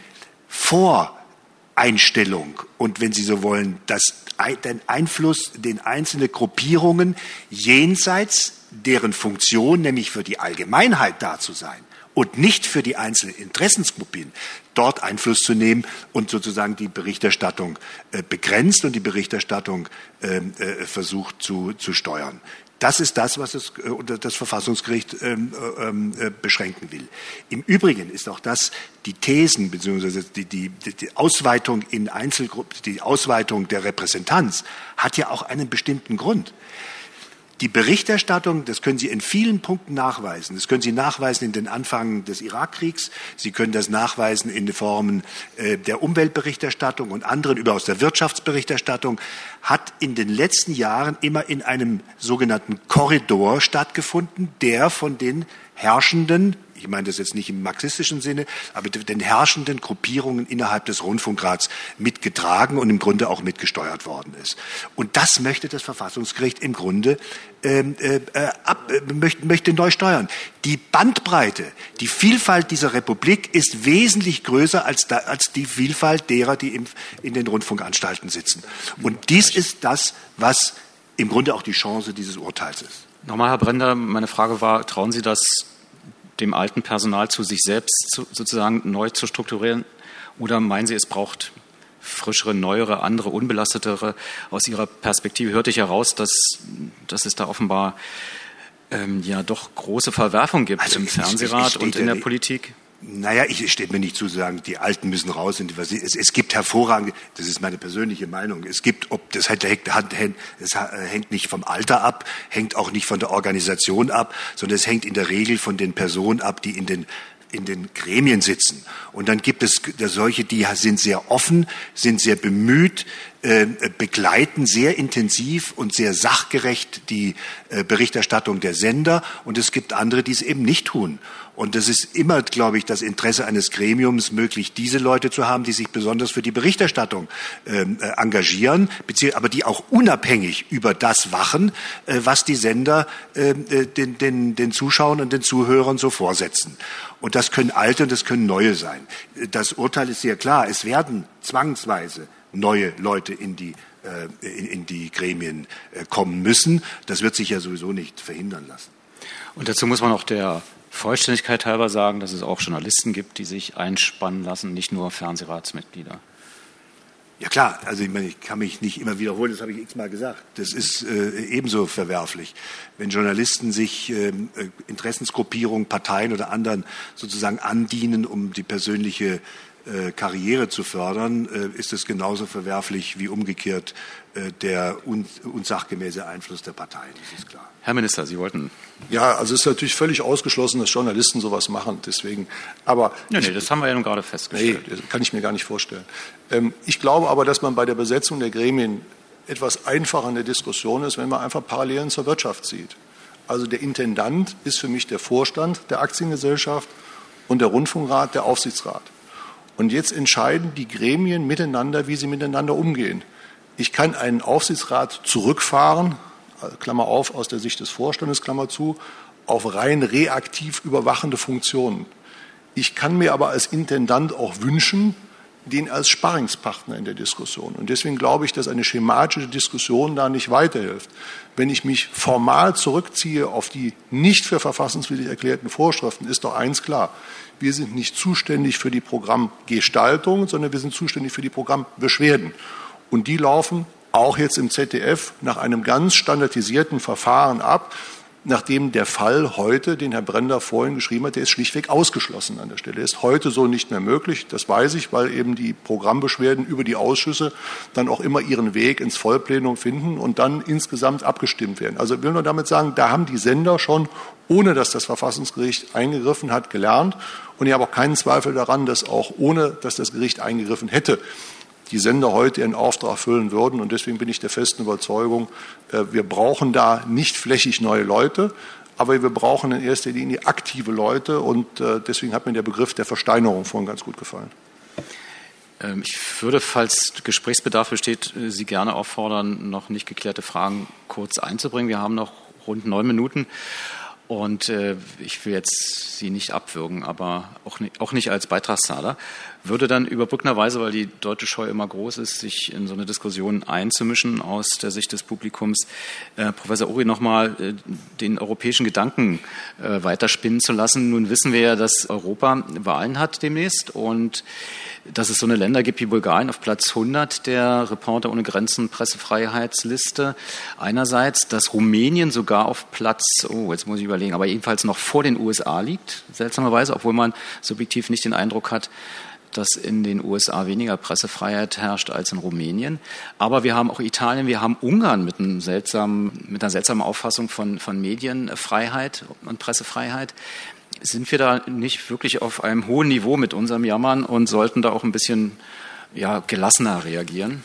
Voreinstellung und, wenn Sie so wollen, den Einfluss, den einzelne Gruppierungen jenseits deren Funktion, nämlich für die Allgemeinheit da zu sein, und nicht für die einzelnen Interessensgruppen dort Einfluss zu nehmen und sozusagen die Berichterstattung begrenzt und die Berichterstattung versucht zu steuern. Das ist das, was das Verfassungsgericht beschränken will. Im Übrigen ist auch das die Thesen bzw. die Ausweitung in Einzelgruppen, die Ausweitung der Repräsentanz hat ja auch einen bestimmten Grund. Die Berichterstattung, das können Sie in vielen Punkten nachweisen. Das können Sie nachweisen in den Anfang des Irakkriegs. Sie können das nachweisen in den Formen der Umweltberichterstattung und anderen aus der Wirtschaftsberichterstattung, hat in den letzten Jahren immer in einem sogenannten Korridor stattgefunden, der von den herrschenden, ich meine das jetzt nicht im marxistischen Sinne, aber den herrschenden Gruppierungen innerhalb des Rundfunkrats mitgetragen und im Grunde auch mitgesteuert worden ist. Und das möchte das Verfassungsgericht im Grunde möchte neu steuern. Die Bandbreite, die Vielfalt dieser Republik ist wesentlich größer als die Vielfalt derer, die in den Rundfunkanstalten sitzen. Und dies ist das, was im Grunde auch die Chance dieses Urteils ist. Nochmal, Herr Brender, meine Frage war, trauen Sie das dem alten Personal zu, sich selbst sozusagen neu zu strukturieren? Oder meinen Sie, es braucht frischere, neuere, andere, unbelastetere? Aus Ihrer Perspektive hörte ich heraus, dass es da offenbar ja doch große Verwerfung gibt im Fernsehrat und in der Politik. Naja, es steht mir nicht zu sagen, die Alten müssen raus. Es gibt hervorragende, das ist meine persönliche Meinung, es hängt nicht vom Alter ab, hängt auch nicht von der Organisation ab, sondern es hängt in der Regel von den Personen ab, die in den Gremien sitzen. Und dann gibt es solche, die sind sehr offen, sind sehr bemüht, begleiten sehr intensiv und sehr sachgerecht die Berichterstattung der Sender. Und es gibt andere, die es eben nicht tun. Und das ist immer, glaube ich, das Interesse eines Gremiums, möglich diese Leute zu haben, die sich besonders für die Berichterstattung engagieren, aber die auch unabhängig über das wachen, was die Sender den Zuschauern und den Zuhörern so vorsetzen. Und das können alte und das können neue sein. Das Urteil ist sehr klar. Es werden zwangsweise neue Leute in die Gremien kommen müssen. Das wird sich ja sowieso nicht verhindern lassen. Und dazu muss man auch der Vollständigkeit halber sagen, dass es auch Journalisten gibt, die sich einspannen lassen, nicht nur Fernsehratsmitglieder. Ja klar, also ich meine, ich kann mich nicht immer wiederholen, das habe ich x-mal gesagt. Das ist ebenso verwerflich. Wenn Journalisten sich Interessensgruppierungen, Parteien oder anderen sozusagen andienen, um die persönliche Karriere zu fördern, ist es genauso verwerflich wie umgekehrt der unsachgemäße Einfluss der Parteien, das ist klar. Herr Minister, Sie wollten... Ja, also es ist natürlich völlig ausgeschlossen, dass Journalisten sowas machen, deswegen, aber... Nee, das haben wir ja nun gerade festgestellt. Nee, das kann ich mir gar nicht vorstellen. Ich glaube aber, dass man bei der Besetzung der Gremien etwas einfacher in der Diskussion ist, wenn man einfach Parallelen zur Wirtschaft sieht. Also der Intendant ist für mich der Vorstand der Aktiengesellschaft und der Rundfunkrat der Aufsichtsrat. Und jetzt entscheiden die Gremien miteinander, wie sie miteinander umgehen. Ich kann einen Aufsichtsrat zurückfahren, Klammer auf, aus der Sicht des Vorstandes, Klammer zu, auf rein reaktiv überwachende Funktionen. Ich kann mir aber als Intendant auch wünschen, den als Sparringspartner in der Diskussion. Und deswegen glaube ich, dass eine schematische Diskussion da nicht weiterhilft. Wenn ich mich formal zurückziehe auf die nicht für verfassungswidrig erklärten Vorschriften, ist doch eins klar. Wir sind nicht zuständig für die Programmgestaltung, sondern wir sind zuständig für die Programmbeschwerden. Und die laufen auch jetzt im ZDF nach einem ganz standardisierten Verfahren ab, nachdem der Fall heute, den Herr Brender vorhin geschrieben hat, der ist schlichtweg ausgeschlossen an der Stelle. Der ist heute so nicht mehr möglich, das weiß ich, weil eben die Programmbeschwerden über die Ausschüsse dann auch immer ihren Weg ins Vollplenum finden und dann insgesamt abgestimmt werden. Also ich will nur damit sagen, da haben die Sender schon, ohne dass das Verfassungsgericht eingegriffen hat, gelernt. Und ich habe auch keinen Zweifel daran, dass auch ohne, dass das Gericht eingegriffen hätte, die Sender heute ihren Auftrag füllen würden. Und deswegen bin ich der festen Überzeugung, wir brauchen da nicht flächig neue Leute, aber wir brauchen in erster Linie aktive Leute. Und deswegen hat mir der Begriff der Versteinerung vorhin ganz gut gefallen. Ich würde, falls Gesprächsbedarf besteht, Sie gerne auffordern, noch nicht geklärte Fragen kurz einzubringen. Wir haben noch rund 9 Minuten. Und ich will jetzt Sie nicht abwürgen, aber auch nicht als Beitragszahler, würde dann überbrückenderweise, weil die deutsche Scheu immer groß ist, sich in so eine Diskussion einzumischen aus der Sicht des Publikums, Professor Uri nochmal den europäischen Gedanken weiterspinnen zu lassen. Nun wissen wir ja, dass Europa Wahlen hat demnächst und dass es so eine Länder gibt wie Bulgarien auf Platz 100 der Reporter ohne Grenzen Pressefreiheitsliste einerseits, dass Rumänien sogar auf Platz, jetzt muss ich überlegen, aber jedenfalls noch vor den USA liegt, seltsamerweise, obwohl man subjektiv nicht den Eindruck hat, dass in den USA weniger Pressefreiheit herrscht als in Rumänien. Aber wir haben auch Italien, wir haben Ungarn mit einer seltsamen Auffassung von Medienfreiheit und Pressefreiheit. Sind wir da nicht wirklich auf einem hohen Niveau mit unserem Jammern und sollten da auch ein bisschen gelassener reagieren?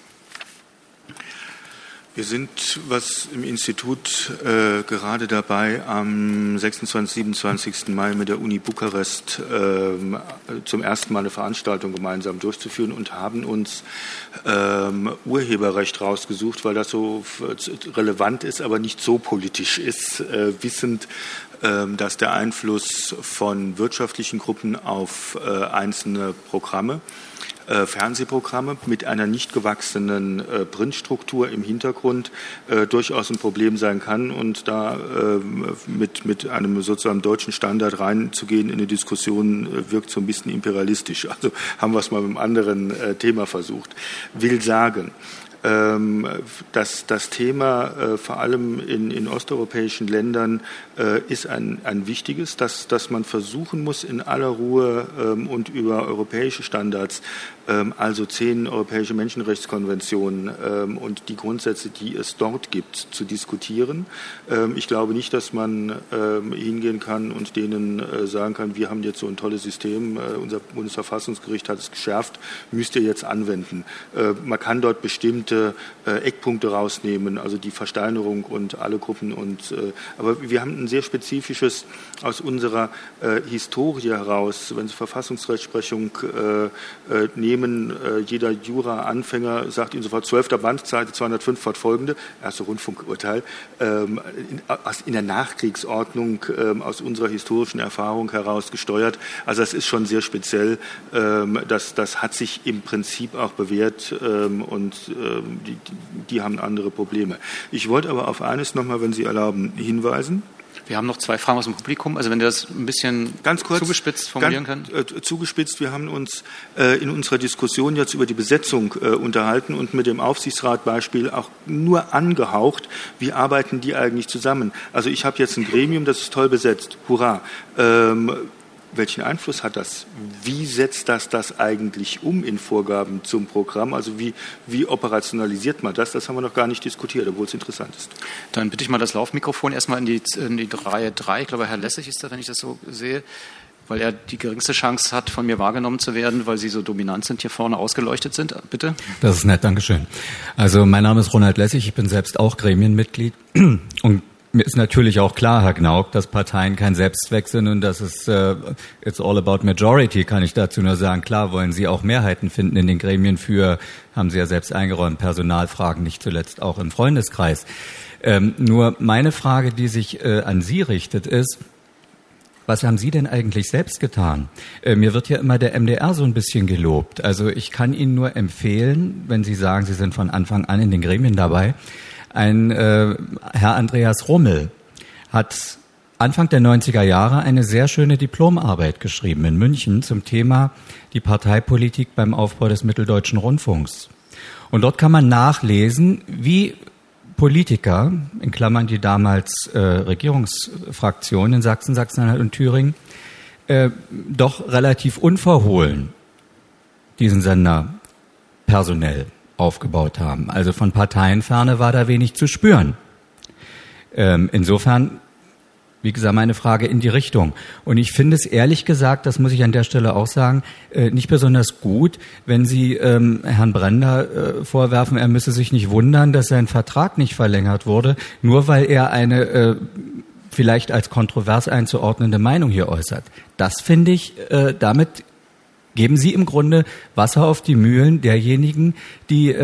Wir sind, was im Institut gerade dabei, am 26. 27. Mai mit der Uni Bukarest zum ersten Mal eine Veranstaltung gemeinsam durchzuführen und haben uns Urheberrecht rausgesucht, weil das so relevant ist, aber nicht so politisch ist, wissend, dass der Einfluss von wirtschaftlichen Gruppen auf einzelne Programme, Fernsehprogramme mit einer nicht gewachsenen Printstruktur im Hintergrund durchaus ein Problem sein kann und da mit einem sozusagen deutschen Standard reinzugehen in eine Diskussion wirkt so ein bisschen imperialistisch. Also haben wir es mal mit einem anderen Thema versucht. Will sagen, das Thema vor allem in osteuropäischen Ländern ist ein wichtiges, dass man versuchen muss, in aller Ruhe und über europäische Standards, also 10 europäische Menschenrechtskonventionen und die Grundsätze, die es dort gibt, zu diskutieren. Ich glaube nicht, dass man hingehen kann und denen sagen kann, wir haben jetzt so ein tolles System, unser Bundesverfassungsgericht hat es geschärft, müsst ihr jetzt anwenden. Man kann dort bestimmte Eckpunkte rausnehmen, also die Versteinerung und alle Gruppen. Aber wir haben ein sehr spezifisches aus unserer Historie heraus, wenn Sie Verfassungsrechtsprechung nehmen, jeder Jura-Anfänger sagt Ihnen sofort 12. Band, Seite 205 fortfolgende, erste Rundfunkurteil, in der Nachkriegsordnung aus unserer historischen Erfahrung heraus gesteuert. Also das ist schon sehr speziell. Das hat sich im Prinzip auch bewährt und die haben andere Probleme. Ich wollte aber auf eines nochmal, wenn Sie erlauben, hinweisen. Wir haben noch 2 Fragen aus dem Publikum. Also wenn ihr das ein bisschen ganz kurz zugespitzt formulieren könnt. Zugespitzt. Wir haben uns in unserer Diskussion jetzt über die Besetzung unterhalten und mit dem Aufsichtsratbeispiel auch nur angehaucht, wie arbeiten die eigentlich zusammen. Also ich habe jetzt ein Gremium, das ist toll besetzt. Hurra. welchen Einfluss hat das? Wie setzt das eigentlich um in Vorgaben zum Programm? Also wie operationalisiert man das? Das haben wir noch gar nicht diskutiert, obwohl es interessant ist. Dann bitte ich mal das Laufmikrofon erstmal in die Reihe 3. Ich glaube, Herr Lessig ist da, wenn ich das so sehe, weil er die geringste Chance hat, von mir wahrgenommen zu werden, weil Sie so dominant sind, hier vorne ausgeleuchtet sind. Bitte. Das ist nett, Dankeschön. Also mein Name ist Ronald Lessig, ich bin selbst auch Gremienmitglied und mir ist natürlich auch klar, Herr Gnauk, dass Parteien kein Selbstzweck sind und dass es it's all about majority, kann ich dazu nur sagen. Klar wollen Sie auch Mehrheiten finden in den Gremien für, haben Sie ja selbst eingeräumt, Personalfragen, nicht zuletzt auch im Freundeskreis. Nur meine Frage, die sich an Sie richtet, ist, was haben Sie denn eigentlich selbst getan? Mir wird ja immer der MDR so ein bisschen gelobt. Also ich kann Ihnen nur empfehlen, wenn Sie sagen, Sie sind von Anfang an in den Gremien dabei, Herr Andreas Rummel hat Anfang der 90er Jahre eine sehr schöne Diplomarbeit geschrieben in München zum Thema die Parteipolitik beim Aufbau des Mitteldeutschen Rundfunks. Und dort kann man nachlesen, wie Politiker, in Klammern die damals Regierungsfraktion in Sachsen, Sachsen-Anhalt und Thüringen, doch relativ unverhohlen diesen Sender personell aufgebaut haben. Also von Parteienferne war da wenig zu spüren. Insofern, wie gesagt, meine Frage in die Richtung. Und ich finde es ehrlich gesagt, das muss ich an der Stelle auch sagen, nicht besonders gut, wenn Sie Herrn Brender vorwerfen, er müsse sich nicht wundern, dass sein Vertrag nicht verlängert wurde, nur weil er eine vielleicht als kontrovers einzuordnende Meinung hier äußert. Das finde ich, damit geben Sie im Grunde Wasser auf die Mühlen derjenigen, die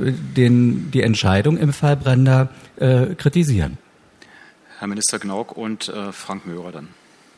die Entscheidung im Fall Brender kritisieren. Herr Minister Gnauk und Frank Möhrer dann.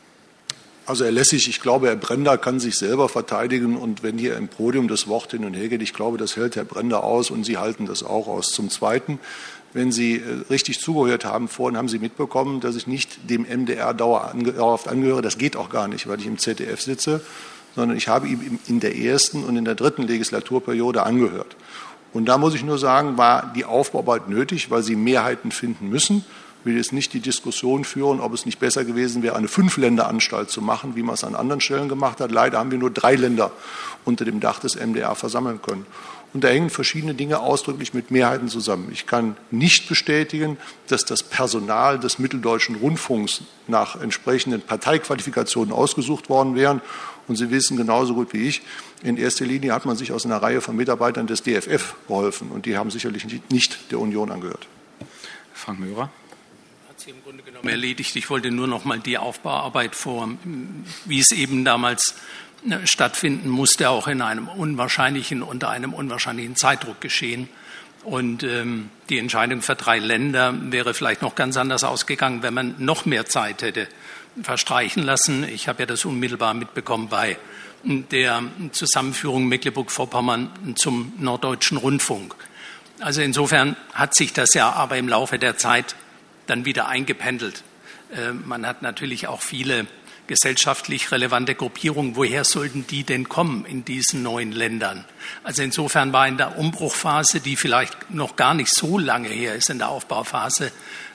Also Herr Lessig, ich glaube, Herr Brender kann sich selber verteidigen und wenn hier im Podium das Wort hin und her geht, ich glaube, das hält Herr Brender aus und Sie halten das auch aus. Zum Zweiten, wenn Sie richtig zugehört haben vorhin, haben Sie mitbekommen, dass ich nicht dem MDR dauerhaft angehöre. Das geht auch gar nicht, weil ich im ZDF sitze, sondern ich habe ihm in der ersten und in der dritten Legislaturperiode angehört. Und da muss ich nur sagen, war die Aufbauarbeit nötig, weil Sie Mehrheiten finden müssen. Ich will jetzt nicht die Diskussion führen, ob es nicht besser gewesen wäre, eine 5-Länder-Anstalt zu machen, wie man es an anderen Stellen gemacht hat. Leider haben wir nur 3 Länder unter dem Dach des MDR versammeln können. Und da hängen verschiedene Dinge ausdrücklich mit Mehrheiten zusammen. Ich kann nicht bestätigen, dass das Personal des Mitteldeutschen Rundfunks nach entsprechenden Parteiqualifikationen ausgesucht worden wären. Und Sie wissen genauso gut wie ich, in erster Linie hat man sich aus einer Reihe von Mitarbeitern des DFF geholfen. Und die haben sicherlich nicht der Union angehört. Frank Möhrer. Hat sich im Grunde genommen erledigt. Ich wollte nur noch mal die Aufbauarbeit wie es eben damals stattfinden musste, auch unter einem unwahrscheinlichen Zeitdruck geschehen. Und die Entscheidung für 3 Länder wäre vielleicht noch ganz anders ausgegangen, wenn man noch mehr Zeit hätte verstreichen lassen. Ich habe ja das unmittelbar mitbekommen bei der Zusammenführung Mecklenburg-Vorpommern zum Norddeutschen Rundfunk. Also insofern hat sich das ja aber im Laufe der Zeit dann wieder eingependelt. Man hat natürlich auch viele gesellschaftlich relevante Gruppierungen. Woher sollten die denn kommen in diesen neuen Ländern? Also insofern war in der Umbruchphase, die vielleicht noch gar nicht so lange her ist, in der Aufbauphase,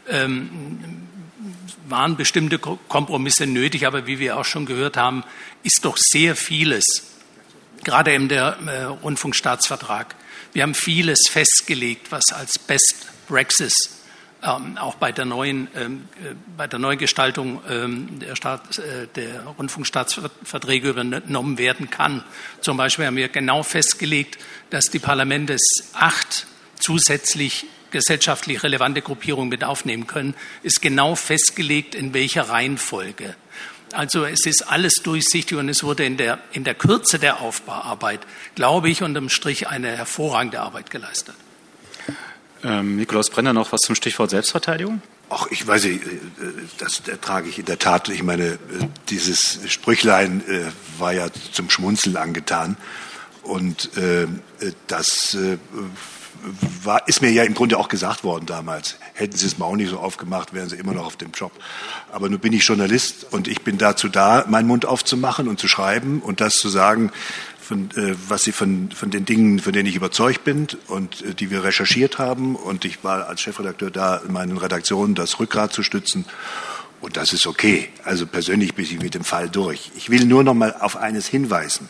waren bestimmte Kompromisse nötig. Aber wie wir auch schon gehört haben, ist doch sehr vieles, gerade in der Rundfunkstaatsvertrag. Wir haben vieles festgelegt, was als Best Practice auch bei der Neugestaltung der Rundfunkstaatsverträge übernommen werden kann. Zum Beispiel haben wir genau festgelegt, dass die Parlamente 8 zusätzlich gesellschaftlich relevante Gruppierungen mit aufnehmen können, ist genau festgelegt, in welcher Reihenfolge. Also es ist alles durchsichtig und es wurde in der Kürze der Aufbauarbeit, glaube ich, unterm Strich eine hervorragende Arbeit geleistet. Nikolaus Brender noch was zum Stichwort Selbstverteidigung? Ach, ich weiß nicht, das ertrage ich in der Tat. Ich meine, dieses Sprüchlein war ja zum Schmunzeln angetan. Und das ist mir ja im Grunde auch gesagt worden damals. Hätten Sie es mal auch nicht so aufgemacht, wären Sie immer noch auf dem Job. Aber nun bin ich Journalist und ich bin dazu da, meinen Mund aufzumachen und zu schreiben und das zu sagen, was Sie von den Dingen, von denen ich überzeugt bin und die wir recherchiert haben. Und ich war als Chefredakteur da, in meinen Redaktionen das Rückgrat zu stützen. Und das ist okay. Also persönlich bin ich mit dem Fall durch. Ich will nur noch mal auf eines hinweisen.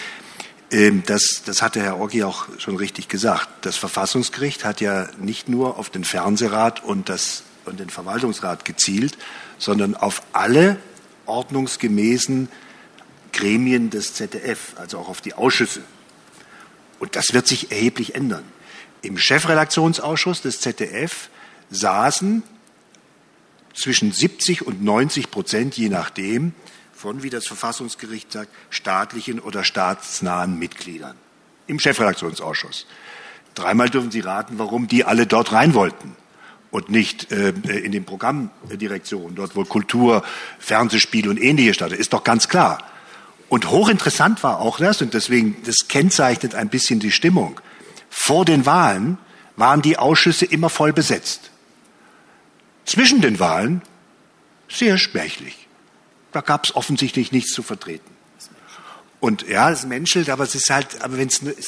Das hatte Herr Oggi auch schon richtig gesagt. Das Verfassungsgericht hat ja nicht nur auf den Fernsehrat und den Verwaltungsrat gezielt, sondern auf alle ordnungsgemäßen Gremien des ZDF, also auch auf die Ausschüsse. Und das wird sich erheblich ändern. Im Chefredaktionsausschuss des ZDF saßen zwischen 70 und 90%, je nachdem, von, wie das Verfassungsgericht sagt, staatlichen oder staatsnahen Mitgliedern. Im Chefredaktionsausschuss. Dreimal dürfen Sie raten, warum die alle dort rein wollten und nicht in den Programmdirektionen, dort wo Kultur, Fernsehspiel und Ähnliches statt. Ist doch ganz klar. Und hochinteressant war auch das, und deswegen, das kennzeichnet ein bisschen die Stimmung. Vor den Wahlen waren die Ausschüsse immer voll besetzt. Zwischen den Wahlen sehr schwächlich. Da gab es offensichtlich nichts zu vertreten. Und ja, es menschelt, aber es ist halt, aber wenn es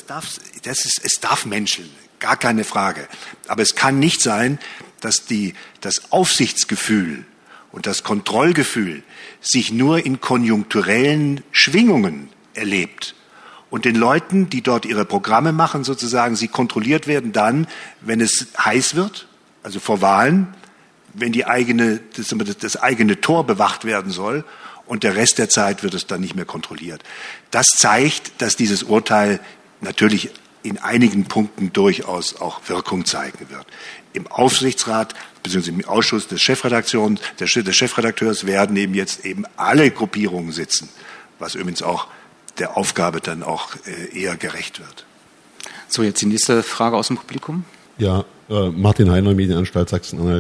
darf menscheln, gar keine Frage. Aber es kann nicht sein, dass das Aufsichtsgefühl und das Kontrollgefühl sich nur in konjunkturellen Schwingungen erlebt. Und den Leuten, die dort ihre Programme machen, sozusagen, sie kontrolliert werden dann, wenn es heiß wird, also vor Wahlen, wenn das eigene Tor bewacht werden soll, und der Rest der Zeit wird es dann nicht mehr kontrolliert. Das zeigt, dass dieses Urteil natürlich in einigen Punkten durchaus auch Wirkung zeigen wird. Im Aufsichtsrat bzw. im Ausschuss des Chefredakteurs werden eben jetzt eben alle Gruppierungen sitzen, was übrigens auch der Aufgabe dann auch eher gerecht wird. So, jetzt die nächste Frage aus dem Publikum. Ja, Martin Heiner, Medienanstalt Sachsen-Anhalt.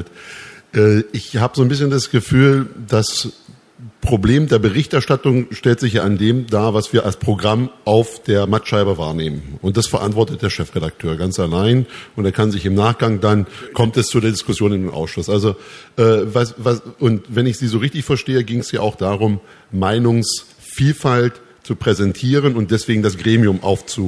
Ich habe so ein bisschen das Gefühl, das Problem der Berichterstattung stellt sich ja an dem dar, was wir als Programm auf der Mattscheibe wahrnehmen. Und das verantwortet der Chefredakteur ganz allein. Und er kann sich im Nachgang dann, kommt es zu der Diskussion in den Ausschuss. Also, und wenn ich Sie so richtig verstehe, ging es ja auch darum, Meinungsvielfalt zu präsentieren und deswegen das Gremium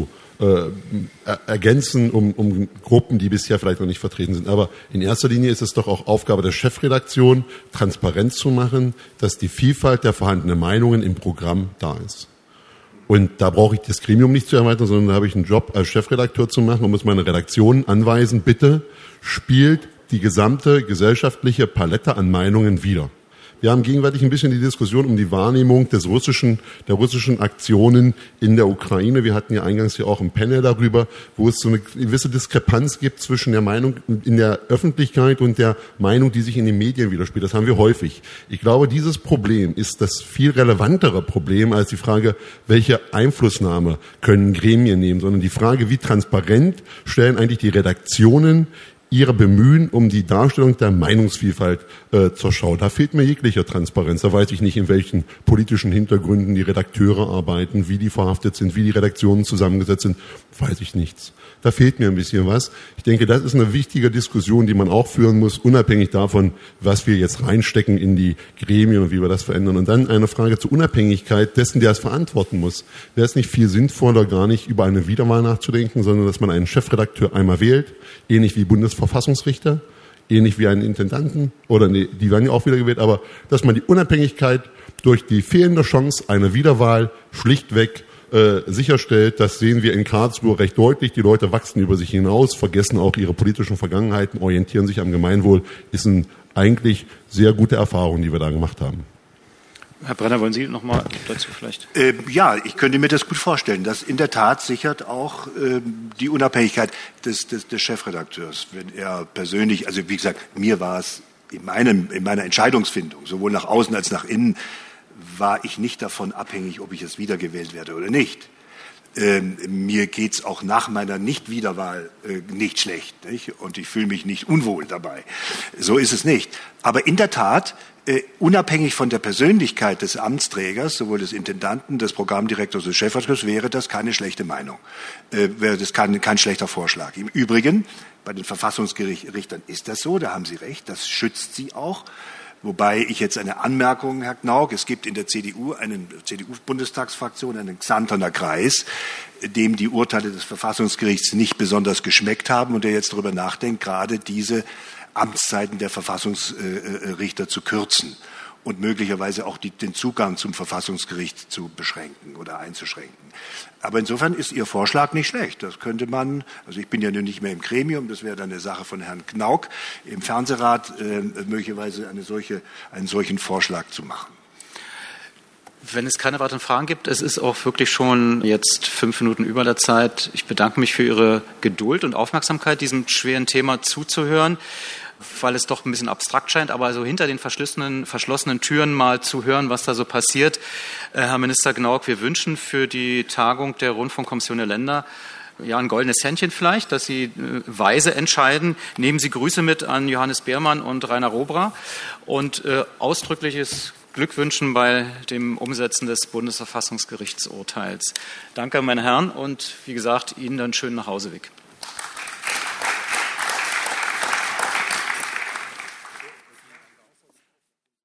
ergänzen, um Gruppen, die bisher vielleicht noch nicht vertreten sind. Aber in erster Linie ist es doch auch Aufgabe der Chefredaktion, transparent zu machen, dass die Vielfalt der vorhandenen Meinungen im Programm da ist. Und da brauche ich das Gremium nicht zu erweitern, sondern da habe ich einen Job als Chefredakteur zu machen und muss meine Redaktion anweisen, bitte spielt die gesamte gesellschaftliche Palette an Meinungen wider. Wir haben gegenwärtig ein bisschen die Diskussion um die Wahrnehmung der russischen Aktionen in der Ukraine. Wir hatten ja eingangs ja auch ein Panel darüber, wo es so eine gewisse Diskrepanz gibt zwischen der Meinung in der Öffentlichkeit und der Meinung, die sich in den Medien widerspiegelt. Das haben wir häufig. Ich glaube, dieses Problem ist das viel relevantere Problem als die Frage, welche Einflussnahme können Gremien nehmen, sondern die Frage, wie transparent stellen eigentlich die Redaktionen ihre Bemühen um die Darstellung der Meinungsvielfalt zur Schau. Da fehlt mir jegliche Transparenz. Da weiß ich nicht, in welchen politischen Hintergründen die Redakteure arbeiten, wie die verhaftet sind, wie die Redaktionen zusammengesetzt sind, weiß ich nichts. Da fehlt mir ein bisschen was. Ich denke, das ist eine wichtige Diskussion, die man auch führen muss, unabhängig davon, was wir jetzt reinstecken in die Gremien und wie wir das verändern. Und dann eine Frage zur Unabhängigkeit dessen, der es verantworten muss. Wäre es nicht viel sinnvoller, gar nicht über eine Wiederwahl nachzudenken, sondern dass man einen Chefredakteur einmal wählt, ähnlich wie Bundesverfassungsrichter, ähnlich wie einen Intendanten, die werden ja auch wieder gewählt, aber dass man die Unabhängigkeit durch die fehlende Chance einer Wiederwahl schlichtweg sicherstellt. Das sehen wir in Karlsruhe recht deutlich. Die Leute wachsen über sich hinaus, vergessen auch ihre politischen Vergangenheiten, orientieren sich am Gemeinwohl. Ist eine eigentlich sehr gute Erfahrung, die wir da gemacht haben. Herr Brenner, wollen Sie noch mal dazu vielleicht? Ja, ich könnte mir das gut vorstellen. Das in der Tat sichert auch die Unabhängigkeit des Chefredakteurs, wenn er persönlich, also wie gesagt, mir war es in meiner Entscheidungsfindung, sowohl nach außen als nach innen, war ich nicht davon abhängig, ob ich jetzt wiedergewählt werde oder nicht. Mir geht's auch nach meiner Nicht-Wiederwahl nicht schlecht, nicht? Und ich fühle mich nicht unwohl dabei. So ist es nicht. Aber in der Tat, unabhängig von der Persönlichkeit des Amtsträgers, sowohl des Intendanten, des Programmdirektors, des Chefredakteurs, wäre das keine schlechte Meinung. Wäre das kein schlechter Vorschlag. Im Übrigen, bei den Verfassungsgerichtern ist das so, da haben Sie recht, das schützt sie auch. Wobei ich jetzt eine Anmerkung, Herr Knauk, es gibt in der CDU-Bundestagsfraktion einen Xantener Kreis, dem die Urteile des Verfassungsgerichts nicht besonders geschmeckt haben und der jetzt darüber nachdenkt, gerade diese Amtszeiten der Verfassungsrichter zu kürzen. und möglicherweise auch den Zugang zum Verfassungsgericht zu beschränken oder einzuschränken. Aber insofern ist Ihr Vorschlag nicht schlecht. Das könnte man, also ich bin ja nun nicht mehr im Gremium, das wäre dann eine Sache von Herrn Knauk, im Fernsehrat möglicherweise einen solchen Vorschlag zu machen. Wenn es keine weiteren Fragen gibt, es ist auch wirklich schon jetzt 5 Minuten über der Zeit. Ich bedanke mich für Ihre Geduld und Aufmerksamkeit, diesem schweren Thema zuzuhören, weil es doch ein bisschen abstrakt scheint, aber so hinter den verschlossenen Türen mal zu hören, was da so passiert. Herr Minister Gnauk, wir wünschen für die Tagung der Rundfunkkommission der Länder ein goldenes Händchen vielleicht, dass Sie weise entscheiden. Nehmen Sie Grüße mit an Johannes Beermann und Rainer Robra und ausdrückliches Glückwünschen bei dem Umsetzen des Bundesverfassungsgerichtsurteils. Danke, meine Herren, und wie gesagt, Ihnen dann schönen Nachhauseweg.